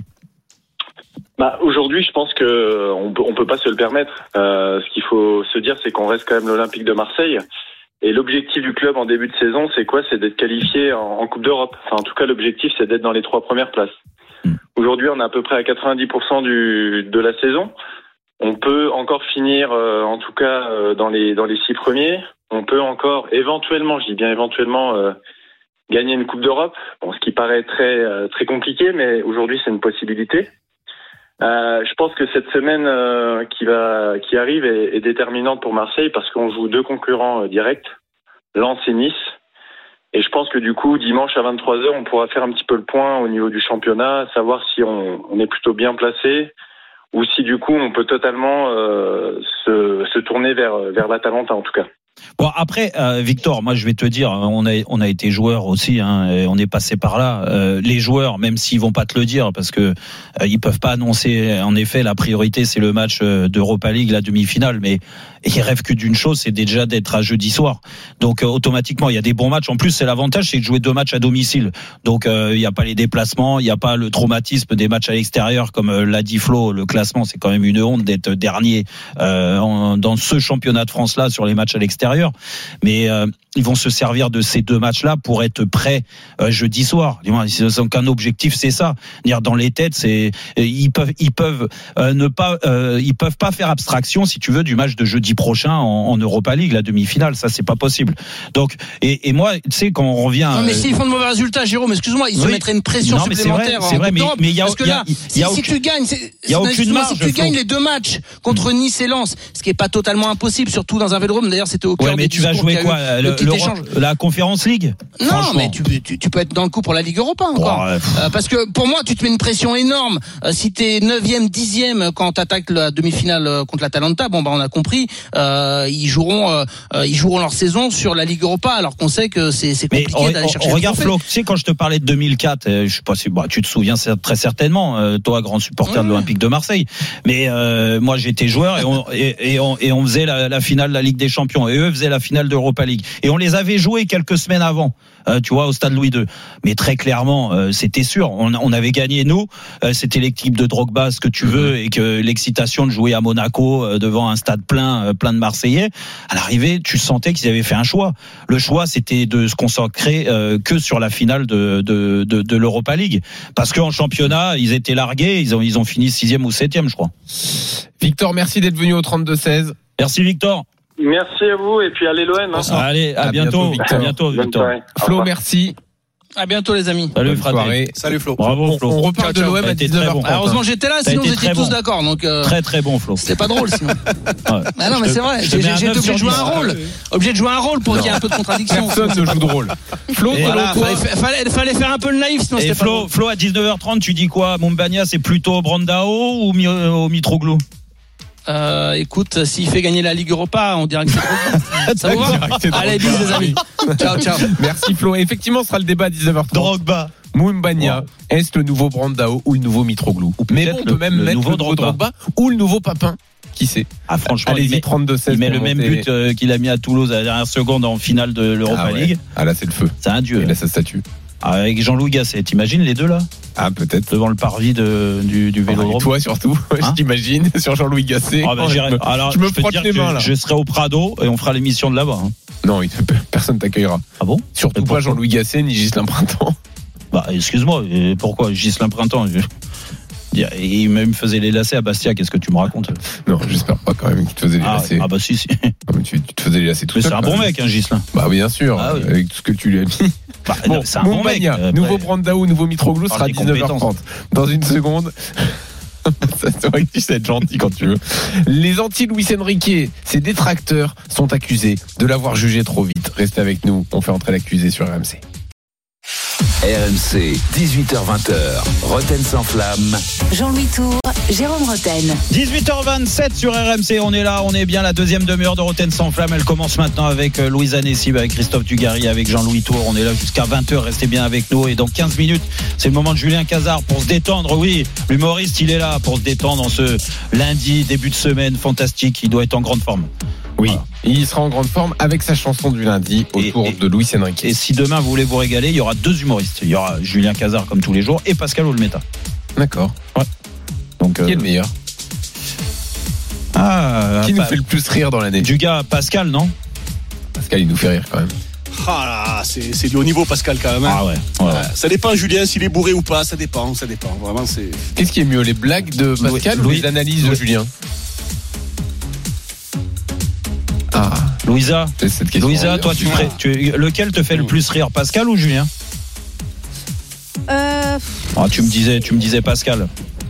Bah, aujourd'hui, je pense que on peut, on peut pas se le permettre. Euh, ce qu'il faut se dire, c'est qu'on reste quand même l'Olympique de Marseille. Et l'objectif du club en début de saison, c'est quoi ? C'est d'être qualifié en, en Coupe d'Europe. Enfin, en tout cas, l'objectif, c'est d'être dans les trois premières places. Mm. Aujourd'hui, on est à peu près à quatre-vingt-dix pour cent du, de la saison. On peut encore finir, euh, en tout cas, euh, dans les dans les six premiers. on peut encore éventuellement, je dis bien éventuellement, euh, gagner une Coupe d'Europe. Bon, ce qui paraît très euh, très compliqué, mais aujourd'hui c'est une possibilité. Euh, je pense que cette semaine euh, qui va qui arrive est, est déterminante pour Marseille parce qu'on joue deux concurrents euh, directs, Lens et Nice. Et je pense que du coup, dimanche à vingt-trois heures, on pourra faire un petit peu le point au niveau du championnat, savoir si on, on est plutôt bien placé ou si du coup on peut totalement euh, se, se tourner vers, vers l'Atalanta en tout cas. Bon après euh, Victor, moi je vais te dire, on a on a été joueurs aussi, hein, et on est passé par là. Euh, les joueurs, même s'ils vont pas te le dire, parce que euh, ils peuvent pas annoncer. En effet, la priorité c'est le match d'Europa League, la demi-finale, mais ils rêvent que d'une chose, c'est déjà d'être à jeudi soir. Donc euh, automatiquement, il y a des bons matchs. En plus, c'est l'avantage, c'est de jouer deux matchs à domicile. Donc euh, il y a pas les déplacements, il y a pas le traumatisme des matchs à l'extérieur, comme euh, l'a dit Flo. Le classement, c'est quand même une honte d'être dernier euh, en, dans ce championnat de France là sur les matchs à l'extérieur. Mais euh, ils vont se servir de ces deux matchs-là pour être prêts euh, jeudi soir. Donc un objectif, c'est ça. Dire dans les têtes, c'est ils peuvent ils peuvent euh, ne pas euh, ils peuvent pas faire abstraction, si tu veux, du match de jeudi prochain en, en Europa League, la demi-finale. Ça, c'est pas possible. Donc et, et moi, tu sais, quand on revient. Non, mais euh, s'ils font de mauvais résultats, Jérôme, excuse-moi, ils oui. se mettraient une pression non, mais supplémentaire. C'est vrai, c'est vrai, mais il y a, parce que y a, là, y a, si, y a si aucune, tu gagnes, il y a aucune marge. Si tu gagnes les deux matchs contre mmh. Nice et Lens, ce qui est pas totalement impossible, surtout dans un Vélodrome. D'ailleurs, c'était au cœur ouais, mais des tu vas jouer quoi, le, le, le, la Conférence League? Non, mais tu, tu, tu peux être dans le coup pour la Ligue Europa encore. Oh, euh, parce que pour moi, tu te mets une pression énorme. Euh, si t'es neuvième, dixième quand t'attaques la demi-finale contre l'Atalanta, bon bah on a compris. Euh, ils joueront, euh, ils joueront leur saison sur la Ligue Europa, alors qu'on sait que c'est, c'est compliqué on, d'aller chercher. On regarde Flo, tu sais quand je te parlais de deux mille quatre, euh, je sais pas si bah, tu te souviens très certainement, euh, toi grand supporter mmh. de l'Olympique de Marseille. Mais euh, moi j'étais joueur et on, et, et on, et on faisait la, la finale de la Ligue des Champions et eux faisaient la finale d'Europa League et on les avait joués quelques semaines avant. Euh, tu vois, au stade Louis deux. Mais très clairement, euh, c'était sûr. On, on avait gagné nous. Euh, c'était l'équipe de Drogba, ce que tu veux, et que l'excitation de jouer à Monaco euh, devant un stade plein, euh, plein de Marseillais. À l'arrivée, tu sentais qu'ils avaient fait un choix. Le choix, c'était de se consacrer euh, que sur la finale de, de, de, de l'Europa League, parce qu'en championnat, ils étaient largués. Ils ont, ils ont fini sixième ou septième, je crois. Victor, merci d'être venu au trente-deux seize. Merci Victor. Merci à vous et puis allez l'O M. Hein. Allez, à, à bientôt, bientôt Victor. À bientôt, Victor. Flo, merci. À bientôt les amis. Salut Fred. Salut Flo. Bravo Flo. On, on reparle de l'O M à dix-neuf heures trente. Bon. Heureusement j'étais là, sinon vous étiez tous bon. D'accord. Donc euh, très très bon Flo. C'était pas drôle sinon. Ouais. Ah non mais c'est vrai. J'ai, j'ai été obligé de jouer un rôle. Obligé de jouer un rôle pour non. qu'il y ait un peu de contradiction. Personne ne joue de rôle. Flo, voilà, fallait, fallait, fallait faire un peu le naïf sinon. Et c'était Flo, pas Flo à dix-neuf heures trente, tu dis quoi? Mombagna, c'est plutôt Brandao ou au Mitroglou? Euh, écoute, s'il fait gagner la Ligue Europa, on dirait que c'est trop bien. Ça vous va? Allez, bisous les amis. Ciao, ciao. Merci Flo. Et effectivement, ce sera le débat à dix-neuf heures trente. Drogba. Moumbagna, wow. Est-ce le nouveau Brandao ou le nouveau Mitroglou? Mais bon, on peut le, même le mettre nouveau le nouveau Drogba. Drogba ou le nouveau Papin. Qui sait? Ah, franchement, allez-y, trente-deux seize. Il met le même but euh, qu'il a mis à Toulouse à la dernière seconde en finale de l'Europa ah ouais. League. Ah là, c'est le feu. C'est un dieu. Il a sa statue. Avec Jean-Louis Gasset, t'imagines les deux là? Ah peut-être. Devant le parvis de, du, du Vélodrome. Oh, et toi surtout, hein? Je t'imagine, sur Jean-Louis Gasset. Ah, bah, je me, alors, je me je frotte les mains là. Je serai au Prado et on fera l'émission de là-bas. Hein. Non, personne t'accueillera. Ah bon? Surtout pas Jean-Louis Gasset ni Ghislain Printemps. Bah excuse-moi, pourquoi Ghislain Printemps? Il me faisait les lacets à Bastia, qu'est-ce que tu me racontes? Non, j'espère pas quand même qu'il te faisait les ah, lacets. Ah bah si, si. Non, mais tu, tu te faisais les lacets tout seul. C'est un bon mec, hein, Ghislain. Bah bien sûr, ah, oui. Avec tout ce que tu lui as mis. Bah, bon, c'est un bon mec. Euh, nouveau Brandao, nouveau Mitroglou sera à dix-neuf heures trente. Dans une seconde. C'est vrai que tu sais être gentil quand tu veux. Les anti-Luis Enrique, ses détracteurs, sont accusés de l'avoir jugé trop vite. Restez avec nous, on fait entrer l'accusé sur R M C. R M C, dix-huit heures vingt, Roten sans flamme. Jean-Louis Tour, Jérôme Roten. dix-huit heures vingt-sept sur R M C, on est là, on est bien, la deuxième demi-heure de Roten sans flamme. Elle commence maintenant avec Louise Annecy, avec Christophe Dugarry, avec Jean-Louis Tour. On est là jusqu'à vingt heures, restez bien avec nous. Et dans quinze minutes, c'est le moment de Julien Cazard pour se détendre. Oui, l'humoriste, il est là pour se détendre en ce lundi, début de semaine fantastique. Il doit être en grande forme. Oui, voilà. Il sera en grande forme avec sa chanson du lundi autour et, et, de Luis Enrique. Et si demain vous voulez vous régaler, il y aura deux humoristes. Il y aura Julien Cazard comme tous les jours et Pascal Olmeta. D'accord. Ouais. Donc, qui euh... est le meilleur? Ah, qui nous pas... fait le plus rire dans l'année? Du gars, Pascal, non? Pascal, il nous fait rire quand même. Ah là, c'est, c'est du haut niveau Pascal quand même. Hein. Ah ouais, ouais, ouais. Ça dépend Julien s'il est bourré ou pas, ça dépend, ça dépend. Vraiment c'est. Qu'est-ce qui est mieux, les blagues de Pascal Louis, ou les analyses Louis. de Julien? Ah. Louisa, C'est cette question. Louisa, toi, tu ferais, tu, lequel te fait le plus rire, Pascal ou Julien? Euh, Ah, tu me disais, tu me disais Pascal.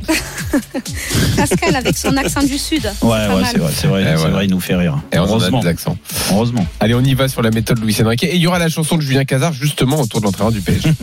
Pascal avec son accent du Sud. Ouais, Pas ouais, mal. c'est vrai, c'est vrai, Et c'est voilà. vrai, il nous fait rire. Et on en a Heureusement. des accents. Heureusement. Allez, on y va sur la méthode Luis Enrique. Et il y aura la chanson de Julien Cazard, justement, autour de l'entraîneur du P S G.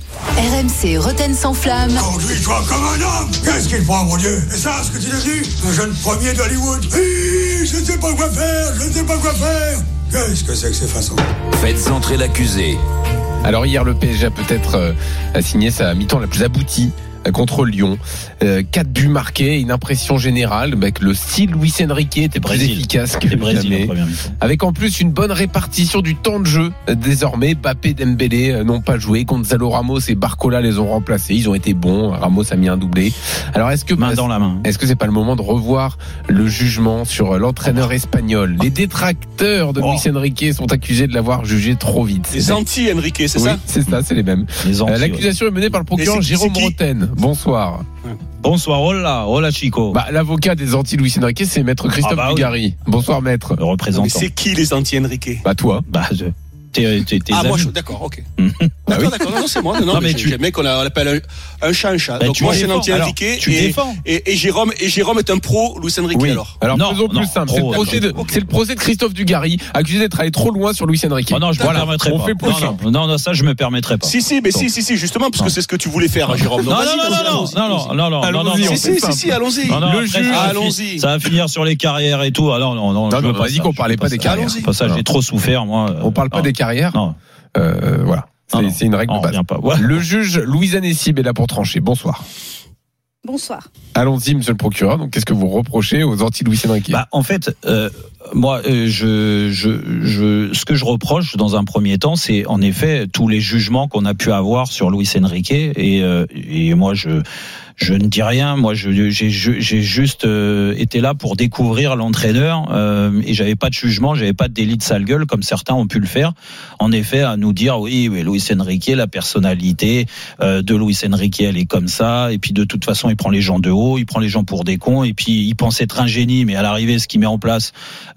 R M C Roten sans flamme. Conduis-toi comme un homme. Qu'est-ce qu'il prend, mon Dieu? Et ça, ce que tu es devenu? Un jeune premier d'Hollywood. Hi, je ne sais pas quoi faire, je ne sais pas quoi faire. Qu'est-ce que c'est que ces façons? Faites entrer l'accusé. Alors hier, le P S G a peut-être euh, a signé sa mi-temps la plus aboutie euh, contre Lyon. Euh, quatre buts marqués, une impression générale bah, que le style Luis Enrique était plus Brésil. efficace que C'est Brésil jamais. en première mi-temps. Avec en plus une bonne répartition du temps de jeu. Euh, Désormais, Mbappé, Dembélé euh, n'ont pas joué. Gonzalo Ramos et Barcola les ont remplacés. Ils ont été bons. Ramos a mis un doublé. Alors est-ce que Main dans la main. Est-ce que c'est pas le moment de revoir le jugement sur l'entraîneur espagnol? Les détracteurs de Oh. Luis Enrique sont accusés de l'avoir jugé trop vite. Les anti-Enrique, c'est Oui, ça? c'est ça, c'est les mêmes. Les Euh, Antilles, ouais. L'accusation est menée par le procureur Et c'est- Jérôme c'est qui Roten. Bonsoir. Bonsoir, hola, hola Chico. Bah, l'avocat des anti-Luis Enrique, c'est maître Christophe Ah bah oui. Dugarry. Bonsoir, maître. Le représentant. Mais c'est qui les anti-Enrique? Bah, toi. Bah, je- t'es, t'es, t'es Ah, moi, amis. je... d'accord, ok. Bah oui. D'accord, d'accord, non, non, c'est moi. Non, non, Non, mais mais j'ai- tu- j'ai- mec, on, a- on appelle un, un chat un chat. Bah, Donc tu moi, je suis un défends. anti-Enrique. Alors, tu et, défends. et, et Jérôme, et Jérôme est un pro Luis Enrique, Oui. alors. Alors, Non, faisons non, plus simple. trop, C'est le, procès de, d'accord. c'est le procès de Christophe Dugarry, accusé d'être allé trop loin sur Luis Enrique. Oh non, je me Voilà. permettrai On pas. fait plus non, simple. non, non, non, ça, je me permettrai pas. Si, si, mais si, si, si, justement, parce que c'est ce que tu voulais faire, Jérôme. Non, Donc, non, vas-y, non, vas-y, non, allons-y, non, non, allons-y. non, non, non, non, Allons-y, non. on Si, fait si, simple. si, si, allons-y. Non, non, Le après, juge- ça va fi- allons-y. Ça va finir sur les carrières et tout. Alors, non, non, Non, je mais veux on pas a dit ça, qu'on je parlait veux pas des ça. carrières. Allons-y. Pas ça, j'ai trop souffert, moi. On parle pas Non. des carrières. Non. Euh, voilà. C'est, Non, non. c'est une règle Non, de on base. revient pas. Ouais. Le juge Louisa Nessib est là pour trancher. Bonsoir. Bonsoir. Allons-y, monsieur le procureur. Donc, qu'est-ce que vous reprochez aux anti-Luis Enrique? Bah, en fait, euh, moi, euh, je, je, je, ce que je reproche dans un premier temps, c'est en effet tous les jugements qu'on a pu avoir sur Luis Enrique. Et, euh, et moi, je, je ne dis rien. Moi, je, j'ai, j'ai juste euh, été là pour découvrir l'entraîneur euh, et j'avais pas de jugement, j'avais pas de délit de sale gueule comme certains ont pu le faire. En effet, à nous dire oui, mais Luis Enrique, la personnalité euh, de Luis Enrique, elle est comme ça. Et puis de toute façon, il prend les gens de haut, il prend les gens pour des cons. Et puis il pense être un génie, mais à l'arrivée, ce qu'il met en place,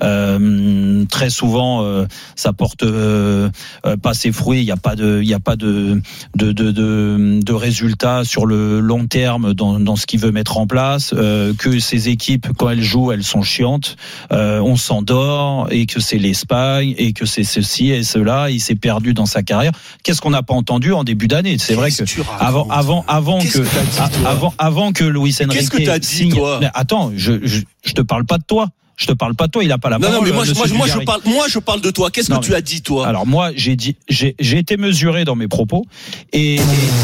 euh, très souvent, euh, ça porte euh, euh, pas ses fruits. Il n'y a pas de, il y a pas de de de de, de résultats sur le long terme dans, dans ce qu'il veut mettre en place, euh, que ces équipes, quand elles jouent, elles sont chiantes, euh, on s'endort, et que c'est l'Espagne, et que c'est ceci et cela, il s'est perdu dans sa carrière. Qu'est-ce qu'on n'a pas entendu en début d'année? C'est vrai que, Qu'est-ce que tu avant, racontes avant, avant Qu'est-ce que, que t'as dit, toi avant, avant que Luis Enrique Qu'est-ce que t'as dit, signe- toi Mais attends, je, je, je te parle pas de toi. Je te parle pas de toi, il a pas la Non, parole. non, mais moi, je- monsieur moi, je- moi, je Dugarry. parle, moi, je parle de toi. Qu'est-ce Non, que tu mais- as dit, toi? Alors moi, j'ai dit, j'ai, j'ai été mesuré dans mes propos et et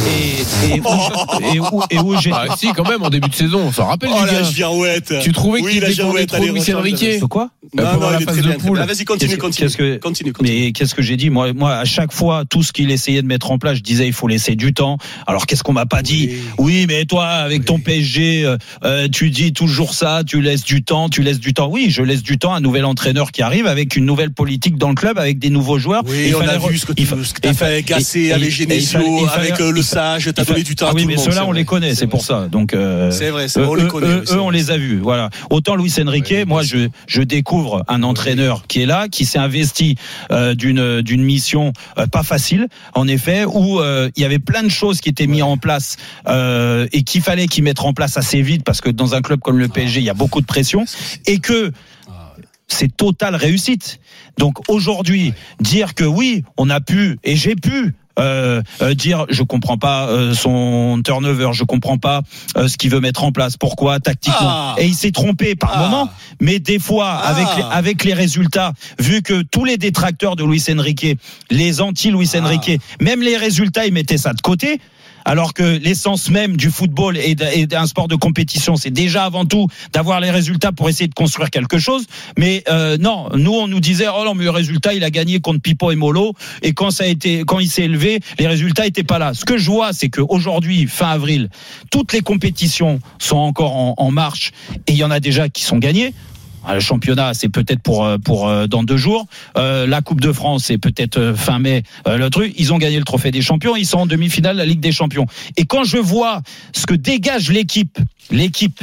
et, et, où, et où, et où j'ai. Ah, si, quand même, en début de saison, on s'en rappelle Oh du la gars. girouette. Tu trouvais Oui, qu'il la défendait girouette, trop allez, Luis rechange, Enrique? allez. De quoi? Euh, Non, pendant non, la il est phase très de bien, très poule. bien. Vas-y, continue, Qu'est-ce que- continue. qu'est-ce que- Continue, continue. Mais qu'est-ce que j'ai dit? Moi, moi, à chaque fois, tout ce qu'il essayait de mettre en place, je disais il faut laisser du temps. Alors qu'est-ce qu'on m'a pas dit? Oui, mais toi, avec ton P S G, euh, euh, tu dis toujours ça, tu laisses du temps, tu laisses du temps. Oui, je laisse du temps à un nouvel entraîneur qui arrive avec une nouvelle politique dans le club, avec des nouveaux joueurs. Oui, Et il on fallait a re- vu ce que tu il fa- ce que t'as il fa- fait Gassé et- avec et- et il Genesio, fallait- il fallait- avec euh, le il fa- Sage, t'as il fa- donné du temps ah à oui, tout mais le monde. ceux-là, c'est on vrai. les connaît, c'est pour ça. Donc, euh, C'est vrai, c'est eux, vrai, on les eux, connaît, eux, oui, c'est eux, on vrai. les a vus. Voilà. Autant Luis Enrique, Ouais, moi, je, je découvre un entraîneur qui est là, qui s'est investi euh, d'une d'une mission euh, pas facile, en effet, où euh, il y avait plein de choses qui étaient mises en place euh, et qu'il fallait qu'ils mettent en place assez vite, parce que dans un club comme le P S G, il y a beaucoup de pression, et que c'est totale réussite. Donc aujourd'hui, dire que oui, on a pu, et j'ai pu, Euh, euh, dire je comprends pas euh, son turnover, je comprends pas euh, ce qu'il veut mettre en place, pourquoi tactiquement, Ah. et il s'est trompé par Ah. moment, mais des fois Ah. avec les, avec les résultats, vu que tous les détracteurs de Luis Enrique, les anti Luis Ah. Enrique, même les résultats, ils mettaient ça de côté. Alors que l'essence même du football et d'un sport de compétition, c'est déjà avant tout d'avoir les résultats pour essayer de construire quelque chose. Mais euh, non, nous on nous disait oh non mais le résultat il a gagné contre Pipo et Molo, et quand ça a été, quand il s'est élevé, les résultats étaient pas là. Ce que je vois, c'est qu'aujourd'hui, fin avril, toutes les compétitions sont encore en, en marche et il y en a déjà qui sont gagnées. Le championnat, c'est peut-être pour pour dans deux jours. Euh, la Coupe de France, c'est peut-être fin mai. Euh, le truc, ils ont gagné le trophée des champions. Ils sont en demi-finale de la Ligue des Champions. Et quand je vois ce que dégage l'équipe, l'équipe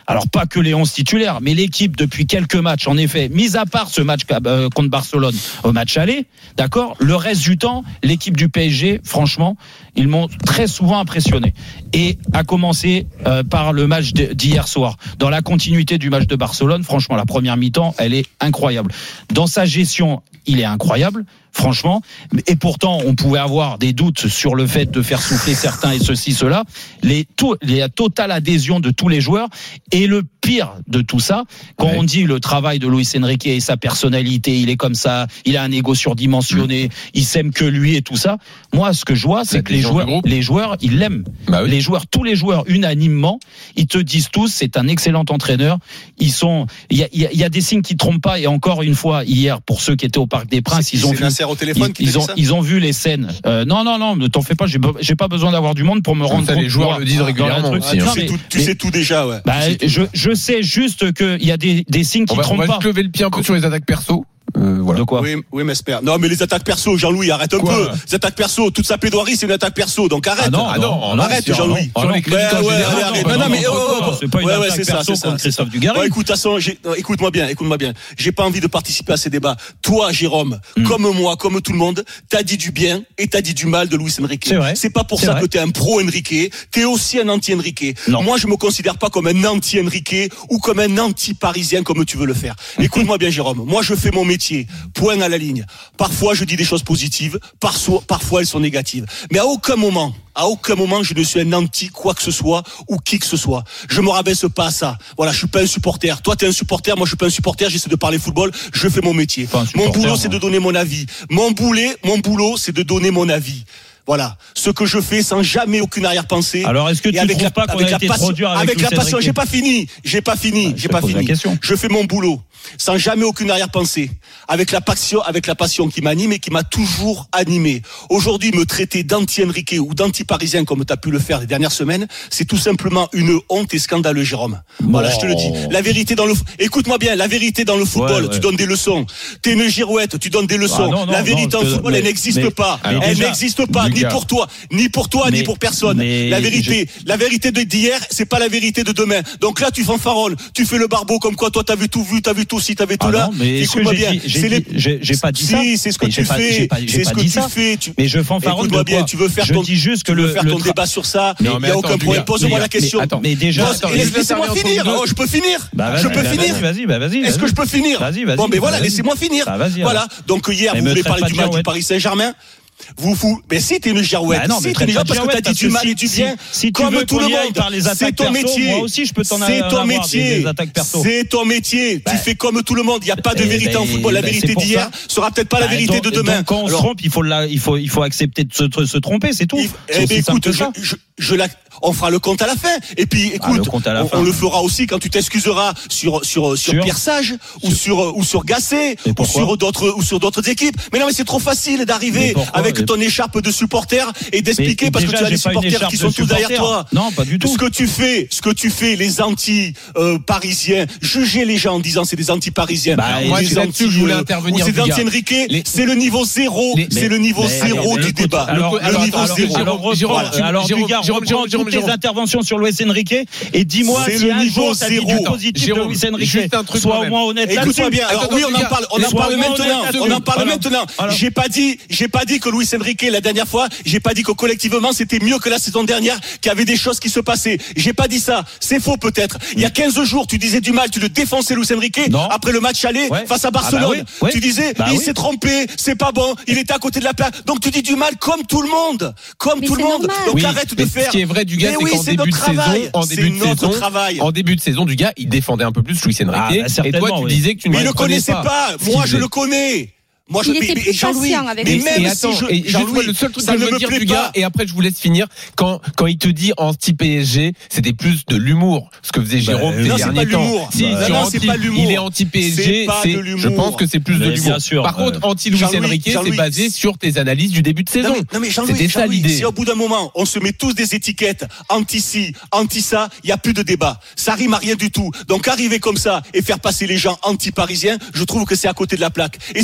alors pas que les onze titulaires, mais l'équipe depuis quelques matchs, en effet, mis à part ce match euh, contre Barcelone au match aller, d'accord, le reste du temps, l'équipe du P S G, franchement, ils m'ont très souvent impressionné. Et à commencer euh, par le match d'hier soir, dans la continuité du match de Barcelone, franchement, la première mi-temps, elle est incroyable. Dans sa gestion, il est incroyable. Franchement, et pourtant on pouvait avoir des doutes sur le fait de faire souffler certains et ceci, cela. Les, tout, la totale adhésion de tous les joueurs. Et le pire de tout ça, quand ouais. on dit le travail de Luis Enrique et sa personnalité, il est comme ça, il a un ego surdimensionné, mmh. il s'aime que lui et tout ça. Moi, ce que je vois, c'est que les joueurs, les joueurs, ils l'aiment. Bah oui. Les joueurs, tous les joueurs, unanimement, ils te disent tous, c'est un excellent entraîneur. Ils sont, il y a, il y a des signes qui trompent pas. Et encore une fois, hier, pour ceux qui étaient au Parc des Princes, c'est, ils ont vu. Au téléphone ils, ils ont, ils ont vu les scènes. Euh, non, non, non, ne t'en fais pas. J'ai, j'ai pas besoin d'avoir du monde pour me rendre ça, compte. Les joueurs le disent régulièrement aussi. Ah, hein. tu sais tout, tu mais, sais tout déjà, ouais. Bah, je, je sais juste qu'il y a des, des signes qui on va, trompent on va pas. On va lever le pied un peu sur les attaques perso. Euh, voilà. De quoi? Oui, oui, mais espère. Non, mais les attaques perso, Jean-Louis, arrête un quoi peu. Les attaques perso, toute sa plaidoirie, c'est une attaque perso. Donc arrête. Ah non, ah non, non, non arrête, non, Jean-Louis. Non, non, ouais, ouais, ouais, arrête. Non, non, mais c'est pas une ouais, ouais, attaque c'est perso ça, contre Christophe Dugarry. Ouais, écoute, de toute façon, écoute-moi bien, écoute-moi bien. J'ai pas envie de participer à ces débats. Toi, Jérôme, mm. comme moi, comme tout le monde, t'as dit du bien et t'as dit du mal de Luis Enrique. C'est vrai. C'est pas pour c'est ça vrai. que t'es un pro Enrique. T'es aussi un anti Enrique. Non. Moi, je me considère pas comme un anti Enrique ou comme un anti parisien comme tu veux le faire. Écoute-moi bien, Jérôme. Moi, je fais mon métier. Point à la ligne. Parfois, je dis des choses positives, parfois, parfois elles sont négatives. Mais à aucun moment, à aucun moment, je ne suis un anti quoi que ce soit ou qui que ce soit. Je me rabaisse pas à ça. Voilà, je suis pas un supporter. Toi, t'es un supporter, moi, je suis pas un supporter. J'essaie de parler football. Je fais mon métier. Mon boulot, c'est de donner mon avis. Mon boulet, mon boulot, c'est de donner mon avis. Voilà, ce que je fais sans jamais aucune arrière-pensée. Alors, est-ce que tu trouves la, pas qu'on a été passion, trop dur avec avec la passion, j'ai pas fini, j'ai pas fini, bah, j'ai pas fini. Je fais mon boulot sans jamais aucune arrière-pensée, avec la passion, avec la passion qui m'anime et qui m'a toujours animé. Aujourd'hui, me traiter d'anti-Enrique ou d'anti-parisien comme tu as pu le faire les dernières semaines, c'est tout simplement une honte et scandaleux, Jérôme. Voilà, oh. je te le dis. La vérité dans le, écoute-moi bien, la vérité dans le football, ouais, ouais. tu donnes des leçons. T'es une girouette, tu donnes des leçons. Ah, non, non, la vérité non, en football, mais, elle n'existe mais, pas. Alors, elle déjà, n'existe pas. Ni pour toi, ni pour toi, mais, ni pour personne. La vérité, je... la vérité d'hier, c'est pas la vérité de demain. Donc là, tu fanfaronnes, tu fais le barbeau comme quoi toi t'as vu tout vu, t'as vu tout ci, t'avais tout ah là. Non, mais écoute-moi bien. Dit, j'ai, les... j'ai, j'ai pas dit ça. Si, c'est ce que mais tu fais. J'ai pas, j'ai c'est pas ce que dit tu ça. fais. Tu... Mais je fanfaronne de quoi? Bien, tu veux faire je ton, dis juste que tu veux le, faire le ton tra... débat sur ça. Il n'y a aucun problème. Pose-moi la question. Attends, mais déjà, laissez-moi finir. Je peux finir. Je peux finir. Vas-y, vas-y. Est-ce que je peux finir? Vas-y, vas-y. Bon, mais voilà, laissez-moi finir. Voilà. Donc hier, vous voulez parler du match du Paris Saint-Germain. Vous vous, mais si t'es une girouette, bah non, si t'es une girouette parce que t'as dit du mal et du bien, si, si comme tu veux tout le monde, par les c'est ton métier. Moi aussi, je peux t'en c'est ton métier. Des, des c'est ton métier. Bah, tu fais comme tout le monde. Il y a pas de bah, vérité bah, en football. La bah, vérité d'hier sera peut-être pas bah, la vérité donc, de demain. Donc, quand on Alors, se trompe, il faut la, il faut, il faut accepter de se, se tromper, c'est tout. Il, eh ben, écoute, je, je, je la, on fera le compte à la fin. Et puis, écoute, ah, le on, on le fera aussi quand tu t'excuseras sur sur sur, sur Pierre Sage ou sur ou sur Gasset ou sur d'autres ou sur d'autres équipes. Mais non, mais c'est trop facile d'arriver avec ton écharpe de supporter et d'expliquer mais parce déjà, que tu as des supporters qui sont tous derrière toi. Non, pas du tout. Ce que tu fais, ce que tu fais, les anti-parisiens, juger les gens en disant c'est des anti-parisiens. Bah, moi, les anti, je voulais intervenir. C'est des anti-Enrique. C'est le niveau zéro. C'est le niveau zéro du débat. Le niveau zéro. Alors, Dugas, reprends toutes tes interventions sur Luis Enrique et dis-moi si un jour t'as dit du positif de Luis Enrique. Sois au moins honnête. Écoute-moi bien. Alors oui, on en parle. On en parle maintenant. On en parle maintenant. J'ai pas dit, j'ai pas dit que Luis Enrique la dernière fois, j'ai pas dit que collectivement c'était mieux que la saison dernière, qu'il y avait des choses qui se passaient. J'ai pas dit ça. C'est faux peut-être. Il y a quinze jours, tu disais du mal, tu le défonçais Luis Enrique. Non. Après le match aller ouais. face à Barcelone, ah bah oui. Ouais. tu disais bah il oui. s'est trompé, c'est pas bon, il était à côté de la plaque. Donc tu dis du mal comme tout le monde, comme mais tout le monde. Normal. Donc oui, arrête de faire. Ce qui est vrai du gars, c'est oui, qu'en c'est début de travail. saison, en début de saison, travail. en début de saison, du gars, il défendait un peu plus Luis Enrique. Ah, bah, et toi, tu oui. disais que tu ne le connaissais pas. pas. Moi, je le connais. Moi, je, il était plus patient avec mais lui. même et attends, si je, et Jean-Louis, le seul truc que je veux dire du gars, et après je vous laisse finir, quand, quand il te dit anti-P S G, c'était plus de l'humour, ce que faisait Jérôme bah, ces derniers temps. Si, bah, non, anti, c'est pas l'humour. Il est anti-P S G, c'est, c'est je pense que c'est plus mais de l'humour. Sûr, Par euh, contre, anti-Luis Enrique, c'est basé sur tes analyses du début de saison. Non, mais, non, mais Jean-Louis, c'était ça l'idée. Si au bout d'un moment, on se met tous des étiquettes, anti-ci, anti-ça, il n'y a plus de débat. Ça rime à rien du tout. Donc arriver comme ça et faire passer les gens anti-parisiens, je trouve que c'est à côté de la plaque. Et c'est entre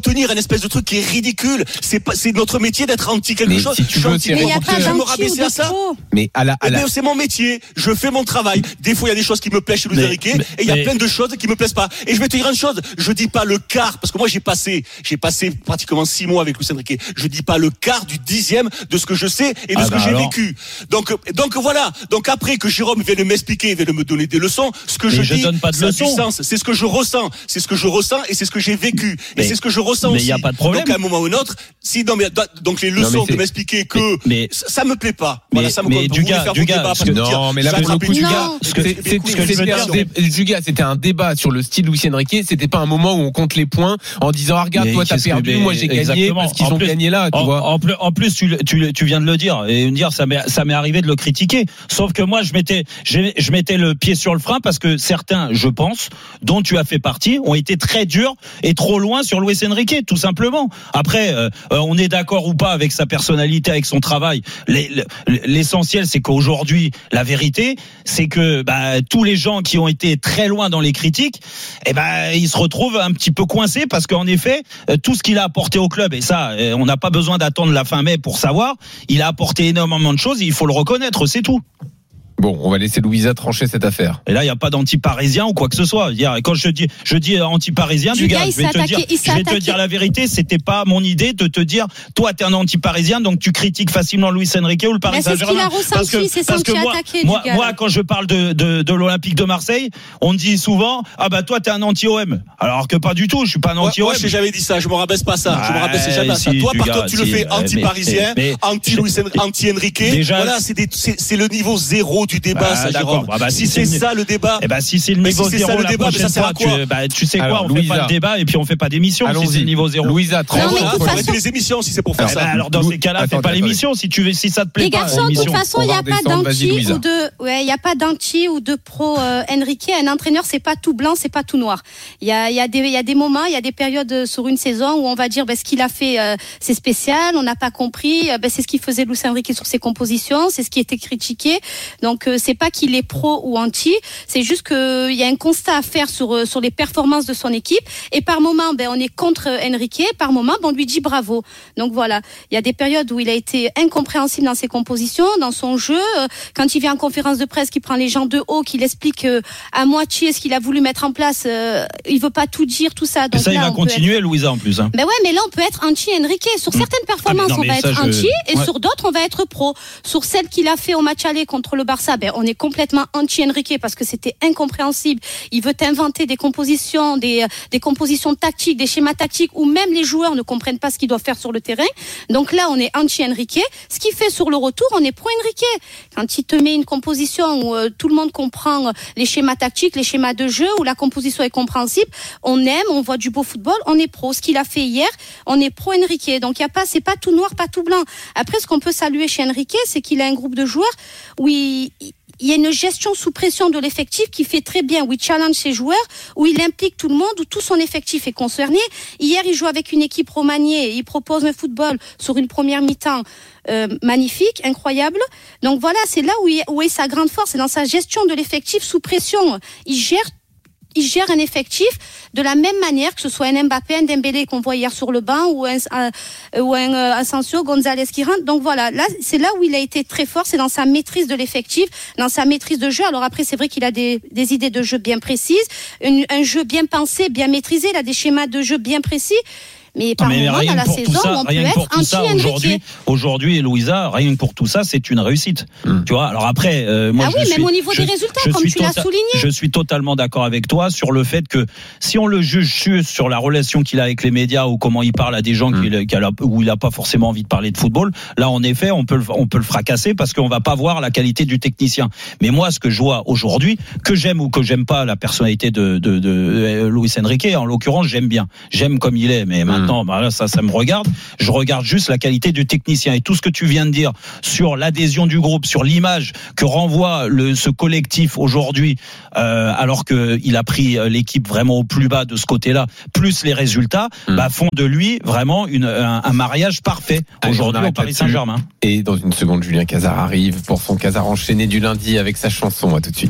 entretenir un espèce de truc qui est ridicule. C'est pas, c'est notre métier d'être anti quelque mais chose. Si tu veux, mais il n'y a pas je vais me d'anti rabaisser ou à de ça. pro. Mais à la, à Eh la... bien, c'est mon métier. Je fais mon travail. Des fois, il y a des choses qui me plaisent chez Luis Mais- Enrique, mais- et il y a mais- plein de choses qui me plaisent pas. Et je vais te dire une chose. Je dis pas le quart, parce que moi, j'ai passé, j'ai passé pratiquement six mois avec Luis Enrique. Je dis pas le quart du dixième de ce que je sais et de Ah ce bah que j'ai alors. vécu. Donc, donc voilà. Donc après que Jérôme vienne m'expliquer, vienne me donner des leçons, ce que Mais je, je dis, donne pas de ça a du leçons. sens. C'est ce que je ressens. C'est ce que je ressens et c'est ce que j'ai vécu. Mais- et c'est ce que je ressens mais aussi. y a pas de problème. Donc à un moment ou un autre, si non mais donc les Non, mais leçons c'est- de m'expliquer que Mais- mais- ça, ça me plaît pas. Voilà, Mais- ça me mais compte. Vous du voulez gars- faire du vos gars, débats parce parce que- que Non, mais là, ça pour le attrape coup, une- du Non. gars, Parce que- c'est- mais c'est- écoute, ce que je veux c'était dire, un non. dé- Juga, c'était un débat sur le style Luis Enrique. C'était pas un moment où on compte les points en disant ah, regarde, Mais toi t'as qu'est-ce que- perdu, mais moi j'ai gagné exactement. parce qu'ils En ont plus- gagné là, tu en, vois. en plus, en plus tu, tu, tu viens de le dire et me dire ça m'est, ça m'est arrivé de le critiquer. Sauf que moi, je mettais, j'ai- je mettais le pied sur le frein parce que certains, je pense, dont tu as fait partie, ont été très durs et trop loin sur Luis Enrique, tout simplement. Après, euh, on est d'accord ou pas avec sa personnalité, avec son travail. Les- L'essentiel, c'est qu'aujourd'hui, la vérité, c'est que bah, tous les gens qui ont été très loin dans les critiques, eh ben, ils se retrouvent un petit peu coincés parce qu'en effet, euh, tout ce qu'il a apporté au club, et ça, euh, on n'a pas besoin d'attendre la fin mai pour savoir, il a apporté énormément de choses, il faut le reconnaître, c'est tout. Bon, on va laisser Louisa trancher cette affaire. Et là, il n'y a pas d'anti-parisien ou quoi que ce soit. Dire, quand je dis, je dis anti-parisien, du Du gars, gars, il je vais s'est te attaqué- dire, il s'est je vais te attaqué. dire la vérité, c'était pas mon idée de te dire, toi, t'es un anti-parisien, donc tu critiques facilement Luis Enrique ou le Paris Mais c'est ce Saint-Germain. qu'il a ressenti, Parce que, c'est parce senti que moi, attaqué, moi, du gars. moi, quand je parle de, de, de l'Olympique de Marseille, on me dit souvent, ah bah toi, t'es un anti-O M. Alors que pas du tout, je suis pas un Moi, anti-O M. moi, je n'ai jamais dit ça, je me rabaisse pas ça, je me rabaisse jamais à ça. si, Toi, du par gars, contre, tu le si, fais mais- anti-parisien, mais- anti-Luis, anti-Enrique. Déjà- Voilà, c'est des, c'est, c'est le niveau zéro du débat, Bah, ça, d'accord. Jérôme. Bah, bah, si si c'est c'est- ça le débat. Eh ben si c'est le Mais niveau si c'est zéro ça le la débat, mais prochaine ça sert à fois, quoi tu, bah, tu sais quoi, Alors, on fait Louisa. pas de débat et puis on fait pas d'émission si c'est Allons-y. le niveau zéro. Louisa, tranche. Non, mais de Voilà, toute faut façon- arrêter les émissions si c'est pour faire Eh ben, ça. alors dans Lou- ces cas-là, Attends, fais pas attends, l'émission si tu veux, si ça te plaît Les pas. garçons, de l'émission. toute façon, On il n'y va a pas redescendre, vas-y, d'anti Louisa. ou de, ouais, il y a pas d'anti ou de pro euh, Enrique. Un entraîneur, c'est pas tout blanc, c'est pas tout noir. Il y a, il y a des, il y a des moments, il y a des périodes sur une saison où on va dire, ben, ce qu'il a fait, euh, c'est spécial, on n'a pas compris. Euh, ben, c'est ce qu'il faisait Luis Enrique sur ses compositions, c'est ce qui était critiqué. Donc, euh, c'est pas qu'il est pro ou anti, c'est juste que il y a un constat à faire sur euh, sur les performances de son équipe. Et par moment, ben, on est contre Enrique. Par moment, ben, on lui dit bravo. Donc voilà, il y a des périodes où il a été incompréhensible dans ses compositions, dans son jeu. Euh, Quand il vient en conférence de presse, qu'il prend les gens de haut, qu'il explique euh, à moitié ce qu'il a voulu mettre en place, euh, il veut pas tout dire, tout ça. Et Donc ça, il là, va on peut être- continuer, Louisa, en plus. Hein. Ben ouais, mais là on peut être anti-Enrique. Sur certaines performances, Ah, mais non, on va mais ça, être je- anti, et Ouais. sur d'autres, on va être pro. Sur celle qu'il a fait au match aller contre le Barça, ben on est complètement anti-Enrique parce que c'était incompréhensible. Il veut inventer des compositions, des, des compositions tactiques, des schémas tactiques où même les joueurs ne comprennent pas ce qu'ils doivent faire sur le terrain. Donc là, on est anti-Enrique. Ce qu'il fait sur le retour, on est pro-Enrique. Quand il te met une composition où euh, tout le monde comprend les schémas tactiques, les schémas de jeu, où la composition est compréhensible, on aime, on voit du beau football, on est pro. Ce qu'il a fait hier, on est pro-Enrique. Donc il y a pas, c'est pas tout noir, pas tout blanc. Après, ce qu'on peut saluer chez Enrique, c'est qu'il a un groupe de joueurs où il, il y a une gestion sous pression de l'effectif qui fait très bien, où il challenge ses joueurs, où il implique tout le monde, où tout son effectif est concerné. Hier, il joue avec une équipe remaniée, il propose un football sur une première mi-temps euh, magnifique, incroyable. Donc voilà, c'est là où, il, où est sa grande force, c'est dans sa gestion de l'effectif sous pression. Il gère il gère un effectif de la même manière que ce soit un Mbappé, un Dembélé qu'on voit hier sur le banc ou un, un, ou un euh, Asensio, Gonzalez qui rentre. Donc voilà, là, c'est là où il a été très fort, c'est dans sa maîtrise de l'effectif, dans sa maîtrise de jeu. Alors après, c'est vrai qu'il a des, des idées de jeu bien précises, une, un jeu bien pensé, bien maîtrisé, il a des schémas de jeu bien précis. Mais par mais moment, dans la pour saison, tout ça, on peut rien que pour être tout ça, aujourd'hui, anti-Enrique. aujourd'hui, Louisa, rien que pour tout ça, c'est une réussite. Mm. Tu vois. Alors après, euh, moi, Ah je oui, suis, même au niveau je, des résultats, je comme suis tu l'as tota- souligné. Je suis totalement d'accord avec toi sur le fait que si on le juge juste sur la relation qu'il a avec les médias ou comment il parle à des gens Mm. qu'il, qu'il a, où il a pas forcément envie de parler de football, là, en effet, on peut le, on peut le fracasser parce qu'on va pas voir la qualité du technicien. Mais moi, ce que je vois aujourd'hui, que j'aime ou que j'aime pas la personnalité de, de, de, de Luis Enrique, en l'occurrence, j'aime bien. J'aime comme il est, mais maintenant, bah là, ça, ça me regarde. Je regarde juste la qualité du technicien et tout ce que tu viens de dire sur l'adhésion du groupe, sur l'image que renvoie le, ce collectif aujourd'hui, euh, alors que il a pris l'équipe vraiment au plus bas de ce côté-là, plus les résultats, mmh. bah, font de lui vraiment une, un, un mariage parfait aujourd'hui au Paris Saint-Germain. Et dans une seconde, Julien Cazard arrive pour son Cazard enchaîné du lundi avec sa chanson. À tout de suite.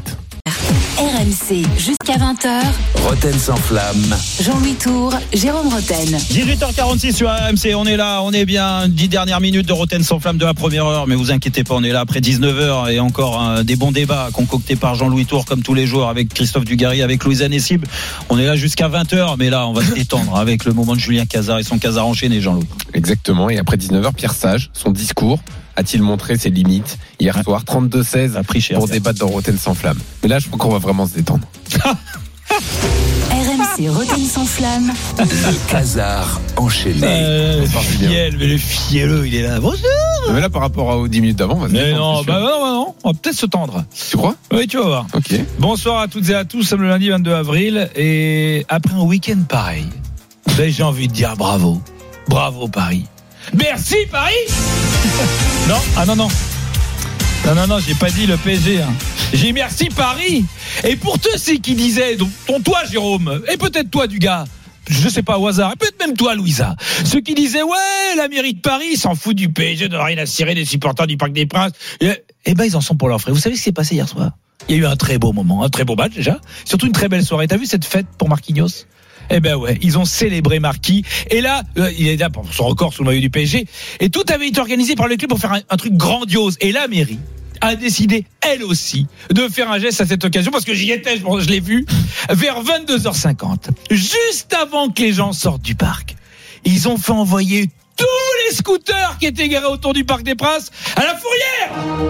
R M C jusqu'à vingt heures. Roten sans flamme. Jean-Louis Tour, Jérôme Roten. dix-huit heures quarante-six sur R M C, on est là, on est bien. dix dernières minutes de Roten sans flamme de la première heure, mais vous inquiétez pas, on est là après dix-neuf heures et encore hein, des bons débats concoctés par Jean-Louis Tour comme tous les jours avec Christophe Dugarry, avec Louise Anessib. On est là jusqu'à vingt heures, mais là on va se détendre avec le moment de Julien Cazard et son Cazard enchaîné, Jean-Louis. Exactement, et après dix-neuf heures, Pierre Sage, son discours a-t-il montré ses limites hier soir, trente-deux seize pour débattre dans Roten sans flamme. Mais là je crois qu'on va vraiment se détendre. R M C Roten sans flamme. Le Cazard enchaîné. Euh, le fiel, mais le fielleux, il est là. Bonjour. Mais là par rapport aux dix minutes d'avant, on va se Mais détendre. non, bah non, bah non, on va peut-être se tendre. Tu crois ? Oui, tu vas voir. Ok. Bonsoir à toutes et à tous, nous sommes le lundi vingt-deux avril et après un week-end pareil, ben, j'ai envie de dire bravo. Bravo Paris. Merci Paris. Non, ah non, non. Non, non, non, j'ai pas dit le P S G. Hein. J'ai dit merci Paris. Et pour tous ceux qui disaient, dont toi Jérôme, et peut-être toi Dugas, je sais pas au hasard, et peut-être même toi Louisa, ceux qui disaient ouais, la mairie de Paris s'en fout du P S G, de rien à cirer des supporters du Parc des Princes. Eh ben ils en sont pour leur frais. Vous savez ce qui s'est passé hier soir ? Il y a eu un très beau moment, un très beau match déjà, surtout une très belle soirée. T'as vu cette fête pour Marquinhos ? Eh ben ouais, ils ont célébré Marquis. Et là, euh, il est là pour son record sous le maillot du P S G. Et tout avait été organisé par le club pour faire un, un truc grandiose. Et la mairie a décidé, elle aussi, de faire un geste à cette occasion, parce que j'y étais, je, je l'ai vu, vers vingt-deux heures cinquante, juste avant que les gens sortent du parc. Ils ont fait envoyer tous les scooters qui étaient garés autour du Parc des Princes à la fourrière.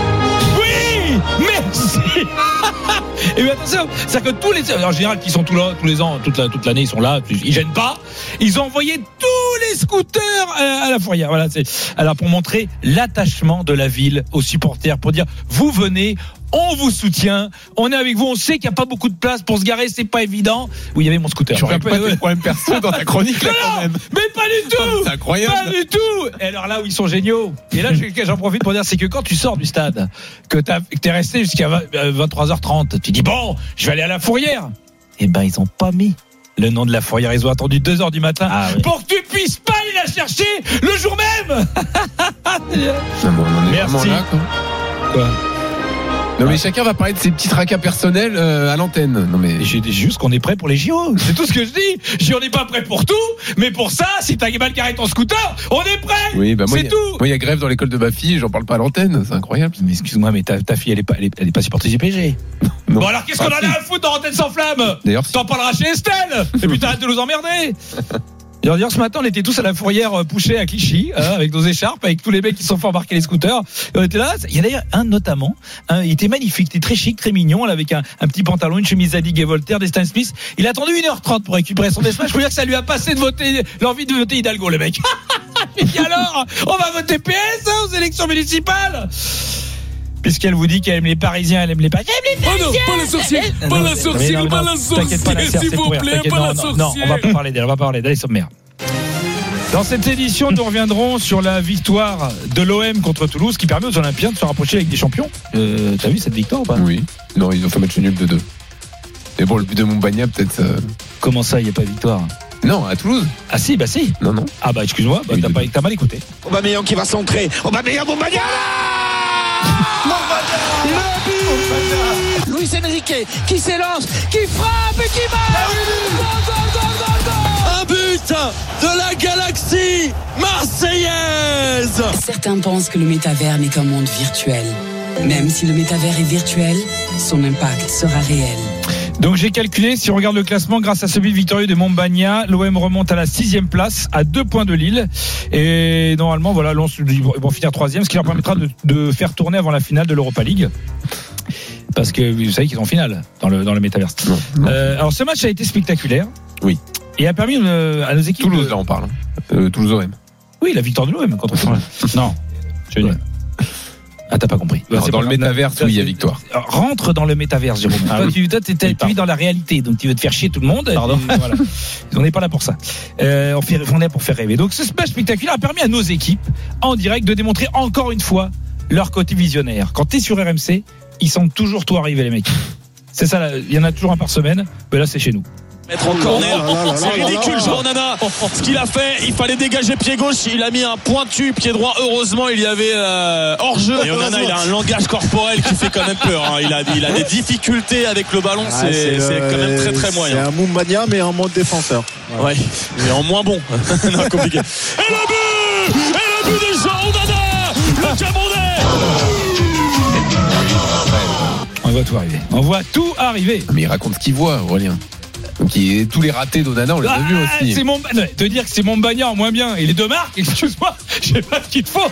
Oui, merci. Et bien attention, c'est-à-dire que tous les, en général, qui sont tous là, tous les ans, toute, la, toute l'année, ils sont là, ils gênent pas. Ils ont envoyé tous les scooters à la fourrière. Voilà, c'est, alors pour montrer l'attachement de la ville aux supporters, pour dire, vous venez, on vous soutient, on est avec vous, on sait qu'il n'y a pas beaucoup de place pour se garer, c'est pas évident. Oui, il y avait mon scooter. Tu n'aurais pas de problème perso dans ta chronique là quand même. Mais pas du tout. C'est incroyable. Pas du tout. Et alors là où ils sont géniaux. Et là, j'en profite pour dire, c'est que quand tu sors du stade, que t'es resté jusqu'à vingt-trois heures trente, tu dis bon, je vais aller à la fourrière. Eh ben, ils ont pas mis le nom de la fourrière. Ils ont attendu deux heures du matin ah, oui. pour que tu puisses pas aller la chercher le jour même. Non, bon, on en est Merci. Là, quoi. Quoi Non mais chacun va parler de ses petits tracas personnels euh, à l'antenne. Non mais j'ai dit juste qu'on est prêt pour les J O. C'est tout ce que je dis. J'en ai pas prêt pour tout, mais pour ça, si t'as mal carré ton scooter, on est prêt. Oui, bah moi, c'est y a, tout. Moi il y a grève dans l'école de ma fille, j'en parle pas à l'antenne, c'est incroyable. Mais excuse-moi, mais ta, ta fille elle est pas, elle est, elle est pas supportrice du P S G. Non. Bon alors qu'est-ce qu'on ah, en a à foutre dans Roten sans flamme ? D'ailleurs, t'en parleras chez Estelle. Et puis t'arrêtes de nous emmerder. D'ailleurs, ce matin, on était tous à la fourrière Pouchet à Clichy, hein, avec nos écharpes, avec tous les mecs qui sont fait embarquer les scooters. Et on était là. Il y a d'ailleurs un notamment, un, il était magnifique, il était très chic, très mignon, là, avec un, un petit pantalon, une chemise Zadig et Voltaire, des Stan Smith. Il a attendu une heure trente pour récupérer son espace. Je peux dire que ça lui a passé de voter, l'envie de voter Hidalgo, le mec. Et puis alors, on va voter P S hein, aux élections municipales. Puisqu'elle vous dit qu'elle aime les Parisiens, elle aime les Parisiens. Elle aime les Parisiens. Oh non, pas la sorcière, non, pas la sorcière, pas la sorcière, s'il vous plaît, pas la sorcière. Non, on va pas parler d'elle, on va pas parler d'elle, sommaire. Dans cette édition, nous reviendrons sur la victoire de l'O M contre Toulouse qui permet aux Olympiens de se rapprocher avec des champions. Euh, t'as vu cette victoire ou pas ? Oui. Non, ils ont fait match nul de deux. Mais bon, le but de Montbagna, peut-être. Euh... Comment ça, il n'y a pas de victoire ? Non, à Toulouse. Ah si, bah si. Non, non. Ah bah excuse-moi, bah, t'as, pas, t'as mal écouté. Aubameyang qui va centrer. Aubameyang, Montbagna. Le but. Luis Enrique qui s'élance, qui frappe et qui marque. Un but de la galaxie marseillaise. Certains pensent que le métavers n'est qu'un monde virtuel. Même si le métavers est virtuel, son impact sera réel. Donc j'ai calculé, si on regarde le classement, grâce à ce but victorieux de Montbagna, l'O M remonte à la sixième place, à deux points de Lille. Et normalement, voilà, Lens ils vont finir troisième, ce qui leur permettra de, de faire tourner avant la finale de l'Europa League. Parce que vous savez qu'ils sont en finale dans le, dans le métaverse. Non, non. Euh, alors ce match a été spectaculaire. Oui. Et a permis euh, à nos équipes. Toulouse, de... là on parle. Euh, Toulouse O M. Oui, la victoire de l'O M contre Toulouse. Non, je veux dire. Ah, t'as pas compris. Alors, dans le métaverse, oui, il y a victoire. Rentre dans le métaverse, Jérôme. Ah, toi, oui. tu, toi, t'es, t'es, tu vis dans la réalité, donc tu veux te faire chier tout le monde. Pardon. Et, voilà. On n'est pas là pour ça. Euh, on, fait, on est pour faire rêver. Donc, ce match spectaculaire a permis à nos équipes, en direct, de démontrer encore une fois leur côté visionnaire. Quand t'es sur R M C, ils sont toujours tout arrivés, les mecs. C'est ça, il y en a toujours un par semaine, mais là, c'est chez nous. Mettre en corner, c'est ridicule Jean Onana. Ce qu'il a fait, il fallait dégager pied gauche, il a mis un pointu pied droit. Heureusement, il y avait euh, hors-jeu. Et Onana, il a un langage corporel qui fait quand même peur. Hein. Il a, il a des difficultés avec le ballon, c'est, c'est, c'est quand même très très moyen. C'est un Moumbania mais en mode défenseur. Ouais, mais en moins bon. Non, compliqué. Et le but, et le but de Jean Onana, le Camerounais. On voit tout arriver. On voit tout arriver. Mais il raconte ce qu'il voit, Aurélien. Donc il est, tous les ratés d'Onana, on les a vus ah, aussi. C'est mon, non, te dire que c'est mon bagnard en moins bien. Il est deux marques, excuse-moi. Je sais pas ce qu'il te faut.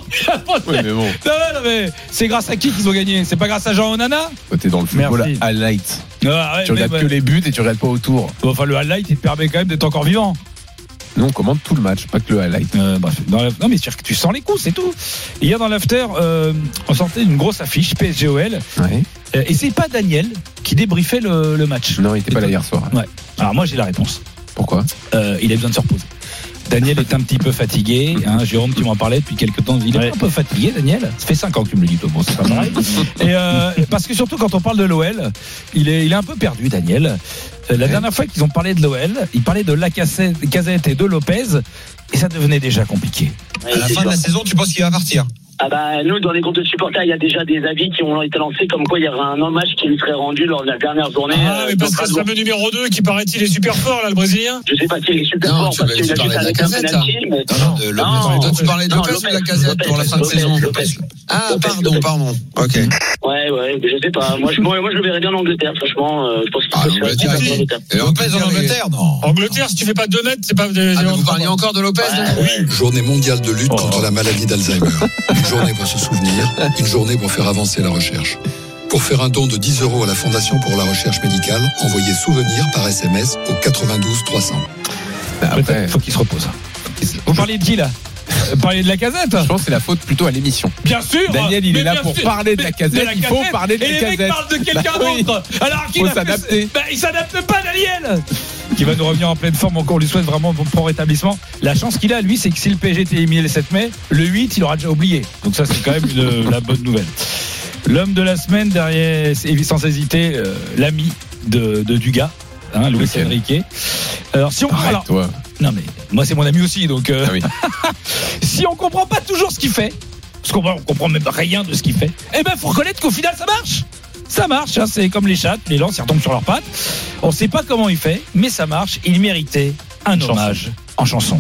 Oui, mais bon. Non, non, mais c'est grâce à qui qu'ils ont gagné? C'est pas grâce à Jean Onana? T'es dans le football highlight. Ah, ouais, tu regardes mais, que les buts et tu regardes pas autour. Bon, enfin, le highlight, il te permet quand même d'être encore vivant. Nous, on commande tout le match, pas que le highlight. Euh, bref, dans la... Non, mais tu, tu sens les coups, c'est tout. Hier, dans l'after, euh, on sortait une grosse affiche, P S G O L. Ouais. Euh, et c'est pas Daniel qui débriefait le, le match. Non, il était pas là hier soir. Ouais. Alors, moi, j'ai la réponse. Pourquoi euh, Il a besoin de se reposer. Daniel est un petit peu fatigué. Hein, Jérôme, tu m'en parlais depuis quelques temps. Il est ouais. un peu fatigué, Daniel. Ça fait cinq ans que tu me le dis, toi. Bon, c'est pas pareil. Et euh, parce que surtout, quand on parle de l'O L, il est, il est un peu perdu, Daniel. La ouais. dernière fois qu'ils ont parlé de l'O L, ils parlaient de Lacazette et de Lopez. Et ça devenait déjà compliqué. Ouais, à la fin sûr. de la saison, tu penses qu'il va partir? Ah bah, nous, dans les groupes de supporters, il y a déjà des avis qui ont été lancés comme quoi il y aura un hommage qui lui serait rendu lors de la dernière journée. Ah, mais parce que ce fameux numéro deux qui paraît-il est super fort, là, le Brésilien. Je sais pas s'il est super non, fort parce qu'il a juste avec un penalty, mais. Non, non, de, non, non, toi, tu parlais de Lopez ou de Lacazette pour la fin de saison? Ah, pardon, pardon. Ok. Ouais, ouais, mais je sais pas. Moi, je, moi, moi, je le verrais bien en Angleterre, franchement. Euh, je pense qu'il ah, peut se faire en Angleterre. Et Lopez en Angleterre, non. Angleterre, si tu fais pas deux mètres, c'est pas. Ah, vous parliez encore de Lopez? Journée mondiale de lutte contre la maladie d'Alzheimer. Une journée pour se souvenir. Une journée pour faire avancer la recherche. Pour faire un don de dix euros à la Fondation pour la recherche médicale, envoyez souvenir par S M S au quatre-vingt-douze trois cents. Après, il faut qu'il se repose. Vous parlez de qui là? Vous parlez de Lacazette? Je pense que c'est la faute plutôt à l'émission. Bien sûr. Daniel, il est là pour sûr. parler de Lacazette. Il faut parler de Lacazette. Et les mecs parlent de quelqu'un bah, d'autre. Oui. Alors qu'il faut a s'adapter. Fait... Bah, il s'adapte pas, Daniel. Qui va nous revenir en pleine forme. Encore, on lui souhaite vraiment bon, bon rétablissement. La chance qu'il a, lui, c'est que si le P S G était éliminé le sept mai, le huit, il aura déjà oublié. Donc ça, c'est quand même une, la bonne nouvelle. L'homme de la semaine, derrière, sans hésiter, euh, l'ami de, de Dugas, hein, Luis Enrique. Alors, si on. Arrête, alors, toi. Non, mais moi, c'est mon ami aussi. Donc, euh, ah oui. si on comprend pas toujours ce qu'il fait, parce qu'on on comprend même rien de ce qu'il fait, eh ben, faut reconnaître qu'au final, ça marche. Ça marche, hein, c'est comme les chattes, les lances, ils retombent sur leurs pattes. On sait pas comment il fait, mais ça marche. Il méritait un chanson. hommage en chanson.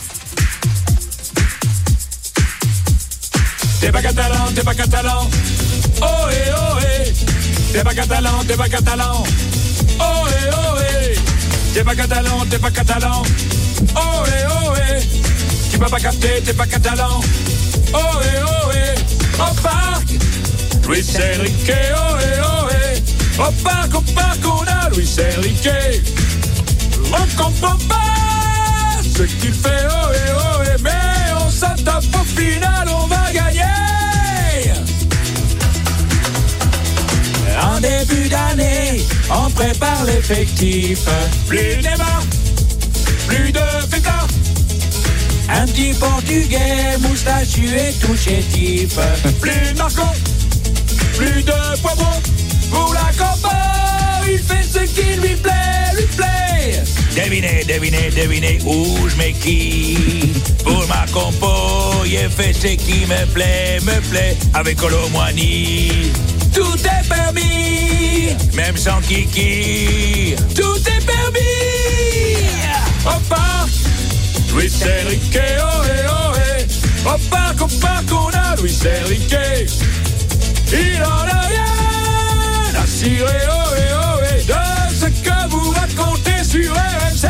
T'es pas catalan, t'es pas catalan. Oh eh oh eh. T'es pas catalan, t'es pas catalan. Oh eh oh eh. T'es pas catalan, t'es pas catalan. Oh eh oh eh. Tu peux pas capter, t'es pas catalan. Oh eh oh eh. Au parc, Luis Enrique. Oh eh oh eh. Au parc, au parc, on a Luis Enrique. On comprend pas ce qu'il fait. Oh eh oh eh. Mais on s'attaque au final, on va gagner. En début d'année, on prépare l'effectif. Plus de Neymar, plus de Feka. Un petit portugais moustachu et tout chétif. Plus de Marco, plus de Poivron. Pour la compo, il fait ce qui lui plaît, lui plaît. Devinez, devinez, devinez où je mets qui. Pour ma compo, il fait ce qui me plaît, me plaît. Avec Colomboigny, tout est permis, même sans kiki. Tout est permis. Au parc, Luis Enrique, oh eh oh eh. Au parc, au parc, on a Luis Enrique. Il en a rien à cirer, oh eh oh eh. De ce que vous racontez sur R M C.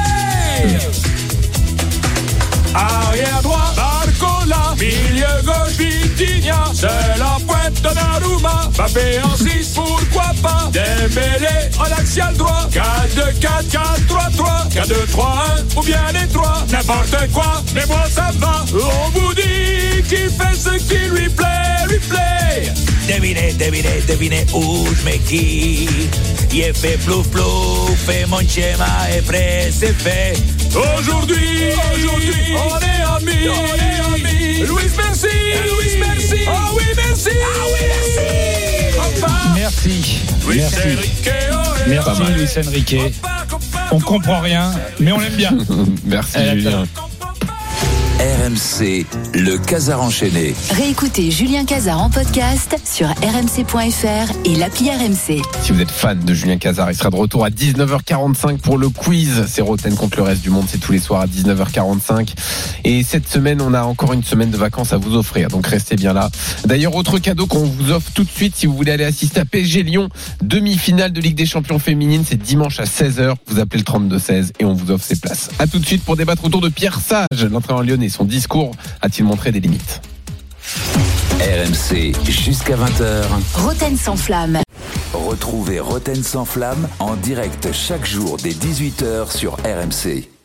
Arrière droit, Barcola. Milieu gauche, Vitinha. C'est la pointe de Donnarumma. Mbappé en six, pourquoi pas. Dembélé en axial droit. quatre deux quatre, quatre trois trois. quatre deux trois un ou bien les trois. N'importe quoi, mais moi ça va. On vous dit qu'il fait ce qui lui plaît, lui plaît. Devinez, devinez, devinez où je mets qui. Il fait plouf plouf, et mon schéma est prêt, c'est fait. Aujourd'hui, aujourd'hui, on est amis, on est amis. Louis, merci, Louis, merci. Oh oui, merci, ah oui, merci. Enfin, merci, Louis merci. Enrique, oh, Merci Luis Enrique. On comprend rien, mais on l'aime bien. Merci Elle Julien. R M C, le Casar enchaîné. Réécoutez Julien Casar en podcast sur r m c point f r et l'appli R M C. Si vous êtes fan de Julien Casar, il sera de retour à dix-neuf heures quarante-cinq pour le quiz. C'est Roten contre le reste du monde, c'est tous les soirs à dix-neuf heures quarante-cinq. Et cette semaine, on a encore une semaine de vacances à vous offrir, donc restez bien là. D'ailleurs, autre cadeau qu'on vous offre tout de suite, si vous voulez aller assister à P S G Lyon, demi-finale de Ligue des Champions féminine, c'est dimanche à seize heures. Vous appelez le trente-deux seize et on vous offre ces places. À tout de suite pour débattre autour de Pierre Sage, l'entraîneur lyonnais. Son discours a-t-il montré des limites? R M C jusqu'à vingt heures. Roten sans flamme. Retrouvez Roten sans flamme en direct chaque jour dès dix-huit heures sur R M C.